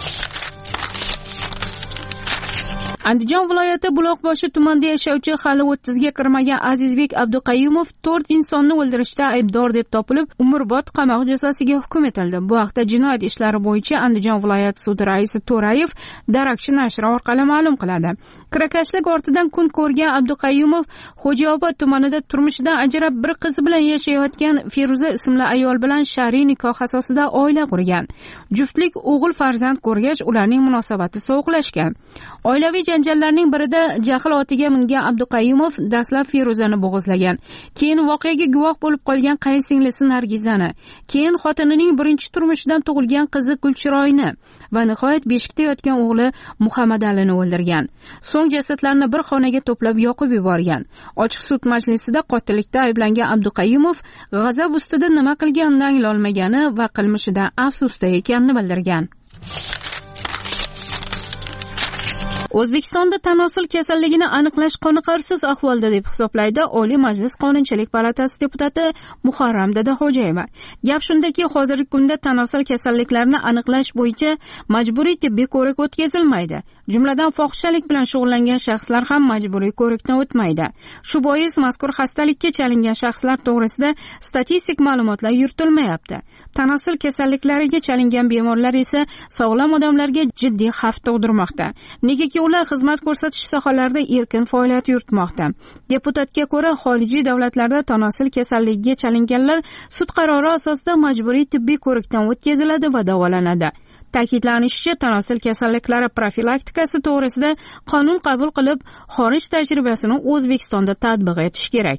Andijon viloyati Buloqboshi tumanida yashovchi hali 30 ga kirmagan Azizbek Abduqayyumov 4 insonni o'ldirishda aybdor deb topilib, umrbod qamoq jazosiga hukm etildi. Bu haqda Jinoyat ishlari bo'yicha Andijon viloyati sudi raisi To'rayev Darakchi nashri orqali ma'lum qiladi. Kirakashlik ortidan kun ko'rgan Abduqayyumov Xo'jaobod tumanida turmushidan ajrab bir qiz bilan yashayotgan Feruza ismli ayol bilan shar'iy nikoh asosida oila qurgan. Juftlik o'g'il farzand ko'rgach, ularning munosabati sovuqlashgan. Oilaviy janjallarning birida jahl otiga mingan Abduqayyumov dastlab Feruzani bo'g'izlagan. Keyin voqeaga guvoh bo'lib qolgan qaysinglisi Nargizani, keyin xotinining birinchi turmushidan tug'ilgan qizi Gulchiroyni va nihoyat beshikda yotgan o'g'li Muhammadalini o'ldirgan. So'ng jasadlarni bir xonaga to'plab yoqib yuborgan. Ochiq sud majlisida qotillikda ayblangan Abduqayyumov g'azab ustida nima qilganini anglolmagani va qilmishidan afsusda ekanini bildirgan. O'zbekistonda tanosul kasalligini aniqlash qoniqarsiz ahvolda deb hisoblaydi Oliy Majlis Qonunchilik palatasi deputati Muharram Dadaxo'jayeva. Gap shundaki, hozirgi kunda tanosul kasalliklarini aniqlash bo'yicha majburiy tibbiy ko'rik o'tkazilmaydi. Jumladan fohishalik bilan shug'ullangan shaxslar ham majburiy ko'rikdan o'tmaydi. Shu bois mazkur xastalikka chalingan shaxslar to'g'risida statistik ma'lumotlar yuritilmayapti. Tanosul kasalliklariga chalingan bemorlar esa sog'lom odamlarga jiddiy xavf tug'dirmoqda. Negaki ular xizmat ko'rsatish sohalarida erkin faoliyat yuritmoqda. Deputatga ko'ra, xorijiy davlatlarda tanosul kasalligiga chalinganlar sud qarori asosida majburiy tibbiy ko'rikdan o'tkaziladi va davolanadi. Ta'kidlanishicha, tanosul kasalliklari profilaktikasi to'g'risida qonun qabul qilib, xorij tajribasini O'zbekistonda tatbiq etish kerak.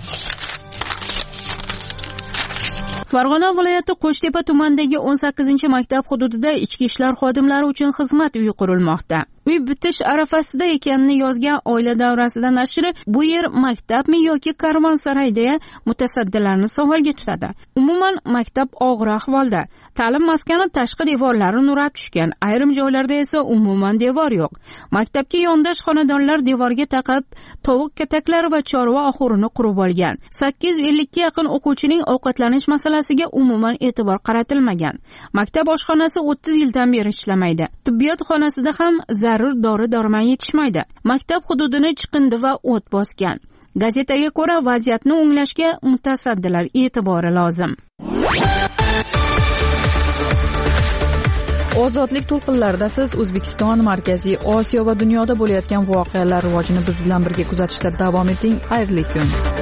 Farg'ona viloyati Qo'shtepa tumanidagi 18-maktab hududida ichki ishlar xodimlari uchun xizmat uyi qurilmoqda. Uy bitish arafasida ekanini yozgan Oila davrasida nashri bu yer maktabmi yoki karvonsaroy deya mutasaddilarni savolga tutadi. Umuman maktab og'ir ahvolda. Ta'lim maskani tashqi devorlari nurab tushgan, ayrim joylarda esa umuman devor yo'q. Maktabga yondosh xonadonlar devorga taqib, tovuq kataklari va chorva oxurini qurib olgan. 850 ga yaqin o'quvchining ovqatlanish masalasiga umuman e'tibor qaratilmagan. Maktab oshxonasi 30 yildan beri ishlamaydi. Tibbiyot xonasida ham zarur dori-darmon yetishmaydi. Maktab hududini chiqindi va o't bosgan. Gazetaga ko'ra, vaziyatni o'nglashga mutasaddilar e'tibori lozim. Ozodlik to'lqinlarida siz O'zbekiston, Markaziy Osiyo va dunyoda bo'layotgan voqealar rivojini biz bilan birga kuzatishda davom eting. Xayrli kun.